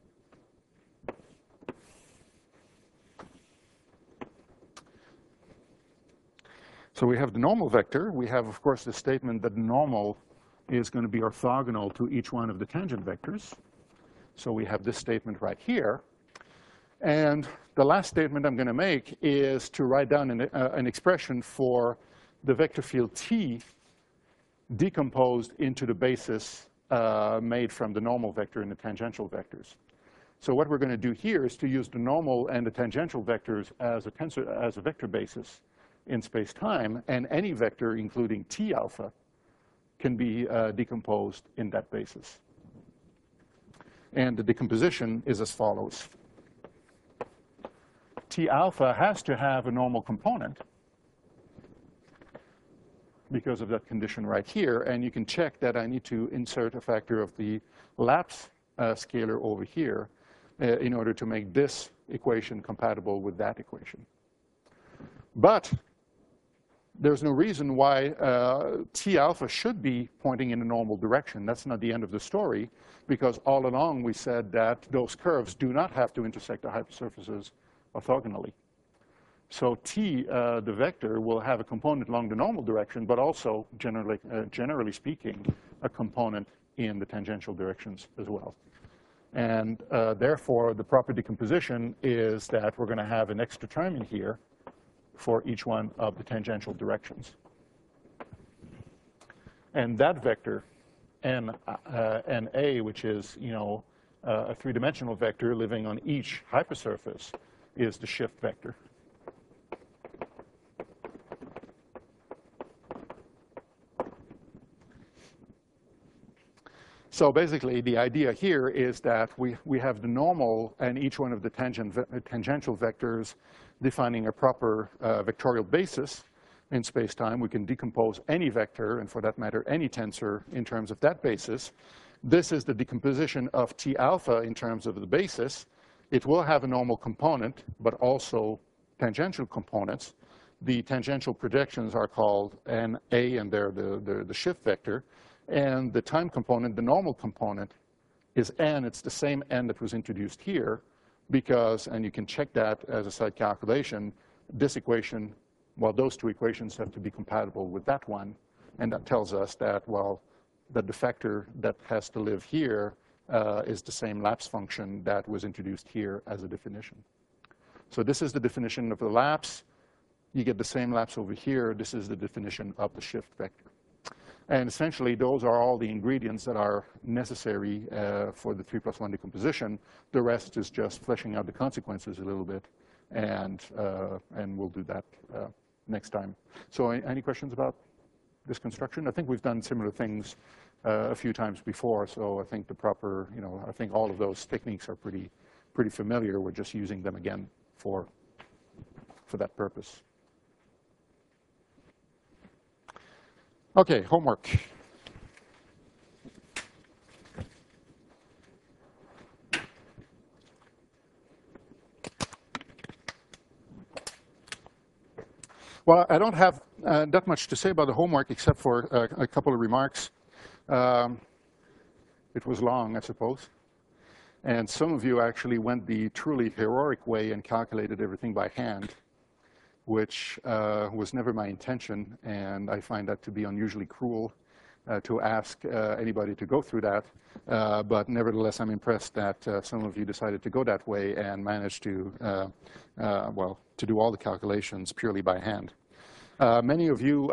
Speaker 1: So we have the normal vector. We have, of course, the statement that normal is going to be orthogonal to each one of the tangent vectors. So we have this statement right here. And the last statement I'm going to make is to write down an expression for the vector field t decomposed into the basis made from the normal vector and the tangential vectors. So what we're going to do here is to use the normal and the tangential vectors as a vector basis in space-time, and any vector, including t alpha, can be decomposed in that basis. And the decomposition is as follows. T alpha has to have a normal component because of that condition right here, and you can check that I need to insert a factor of the lapse scalar over here in order to make this equation compatible with that equation. But there's no reason why T alpha should be pointing in a normal direction. That's not the end of the story, because all along we said that those curves do not have to intersect the hypersurfaces orthogonally. So T, the vector, will have a component along the normal direction, but also, generally speaking, a component in the tangential directions as well. And therefore, the proper decomposition is that we're going to have an extra term in here for each one of the tangential directions. And that vector, NA, which is, a three-dimensional vector living on each hypersurface, is the shift vector. So basically, the idea here is that we have the normal and each one of the tangential vectors defining a proper vectorial basis in space-time. We can decompose any vector, and for that matter, any tensor, in terms of that basis. This is the decomposition of T alpha in terms of the basis. It will have a normal component, but also tangential components. The tangential projections are called NA, and they're the shift vector. And the time component, the normal component, is n. It's the same n that was introduced here because, and you can check that as a side calculation, this equation, well, those two equations have to be compatible with that one. And that tells us that, well, that the factor that has to live here is the same lapse function that was introduced here as a definition. So this is the definition of the lapse. You get the same lapse over here. This is the definition of the shift vector. And essentially, those are all the ingredients that are necessary for the 3+1 decomposition. The rest is just fleshing out the consequences a little bit, and we'll do that next time. So any questions about this construction? I think we've done similar things a few times before, so I think the proper, I think all of those techniques are pretty familiar. We're just using them again for that purpose. Okay, homework. Well, I don't have that much to say about the homework except for a couple of remarks. It was long, I suppose. And some of you actually went the truly heroic way and calculated everything by hand, which was never my intention. And I find that to be unusually cruel to ask anybody to go through that. But nevertheless, I'm impressed that some of you decided to go that way and managed to, well, to do all the calculations purely by hand. Many of you,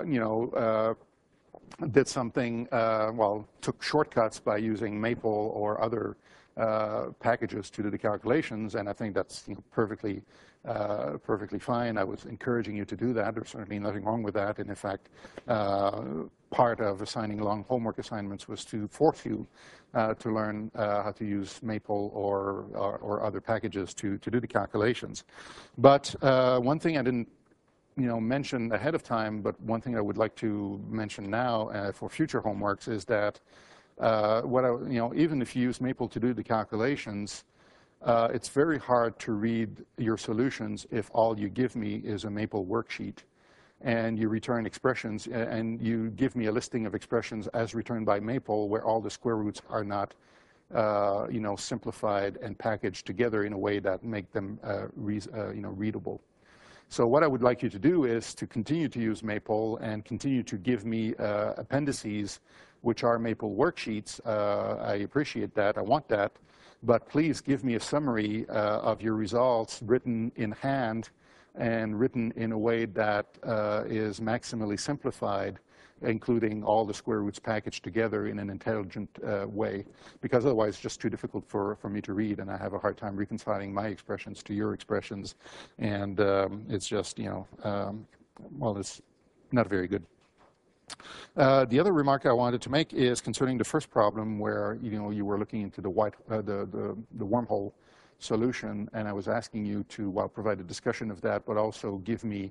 Speaker 1: did something, well, took shortcuts by using Maple or other packages to do the calculations, and I think that's perfectly fine. I was encouraging you to do that. There's certainly nothing wrong with that. And in fact, part of assigning long homework assignments was to force you to learn how to use Maple or other packages to do the calculations. But one thing I didn't mention ahead of time, but one thing I would like to mention now for future homeworks is that even if you use Maple to do the calculations, it's very hard to read your solutions if all you give me is a Maple worksheet and you return expressions and you give me a listing of expressions as returned by Maple where all the square roots are not simplified and packaged together in a way that make them readable. So what I would like you to do is to continue to use Maple and continue to give me appendices which are Maple worksheets. I appreciate that. I want that. But please give me a summary of your results written in hand and written in a way that is maximally simplified, including all the square roots packaged together in an intelligent way, because otherwise it's just too difficult for me to read, and I have a hard time reconciling my expressions to your expressions, and it's just, well, it's not very good. The other remark I wanted to make is concerning the first problem where you were looking into the wormhole solution, and I was asking you to provide a discussion of that, but also give me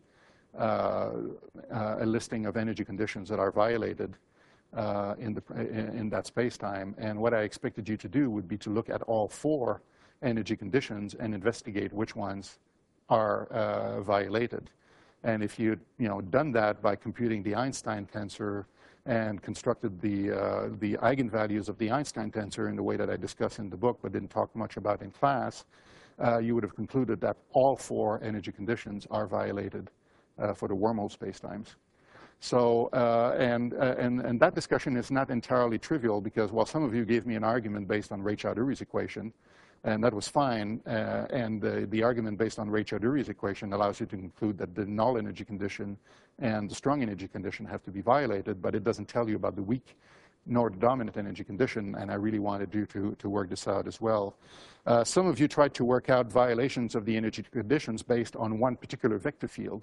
Speaker 1: a listing of energy conditions that are violated in that space-time. And what I expected you to do would be to look at all 4 energy conditions and investigate which ones are violated. And if you'd done that by computing the Einstein tensor and constructed the eigenvalues of the Einstein tensor in the way that I discuss in the book but didn't talk much about in class, you would have concluded that all 4 energy conditions are violated for the wormhole spacetimes. So, and that discussion is not entirely trivial because, well, some of you gave me an argument based on Ray-Choudhury's equation, and that was fine. And the argument based on Ray-Choudhury's equation allows you to conclude that the null energy condition and the strong energy condition have to be violated, but it doesn't tell you about the weak nor the dominant energy condition, and I really wanted you to work this out as well. Some of you tried to work out violations of the energy conditions based on one particular vector field,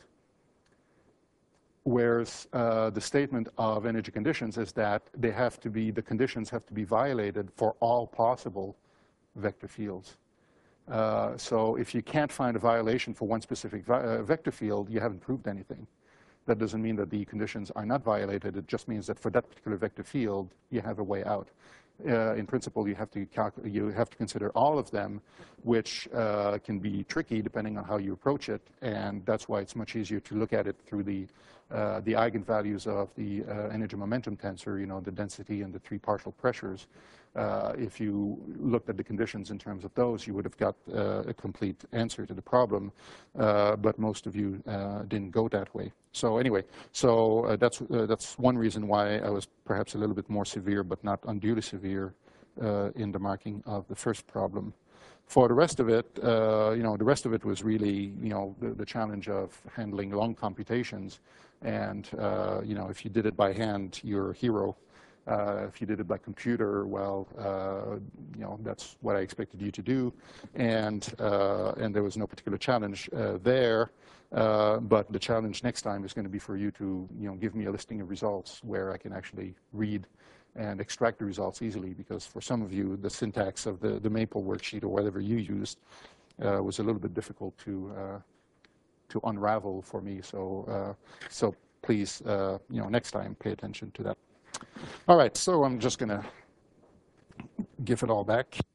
Speaker 1: whereas the statement of energy conditions is that the conditions have to be violated for all possible vector fields. So if you can't find a violation for one specific vector field, you haven't proved anything. That doesn't mean that the conditions are not violated. It just means that for that particular vector field, you have a way out. In principle, you have to consider all of them, which can be tricky depending on how you approach it, and that's why it's much easier to look at it through the eigenvalues of the energy momentum tensor, the density and the 3 partial pressures. If you looked at the conditions in terms of those, you would have got a complete answer to the problem, but most of you didn't go that way. So anyway, that's one reason why I was perhaps a little bit more severe, but not unduly severe in the marking of the first problem. For the rest of it, the rest of it was really, the challenge of handling long computations, and if you did it by hand, you're a hero. If you did it by computer, well, that's what I expected you to do, and there was no particular challenge there. But the challenge next time is going to be for you to, give me a listing of results where I can actually read and extract the results easily, because for some of you, the syntax of the Maple worksheet or whatever you used was a little bit difficult to unravel for me. So please, next time pay attention to that. All right, so I'm just going to give it all back.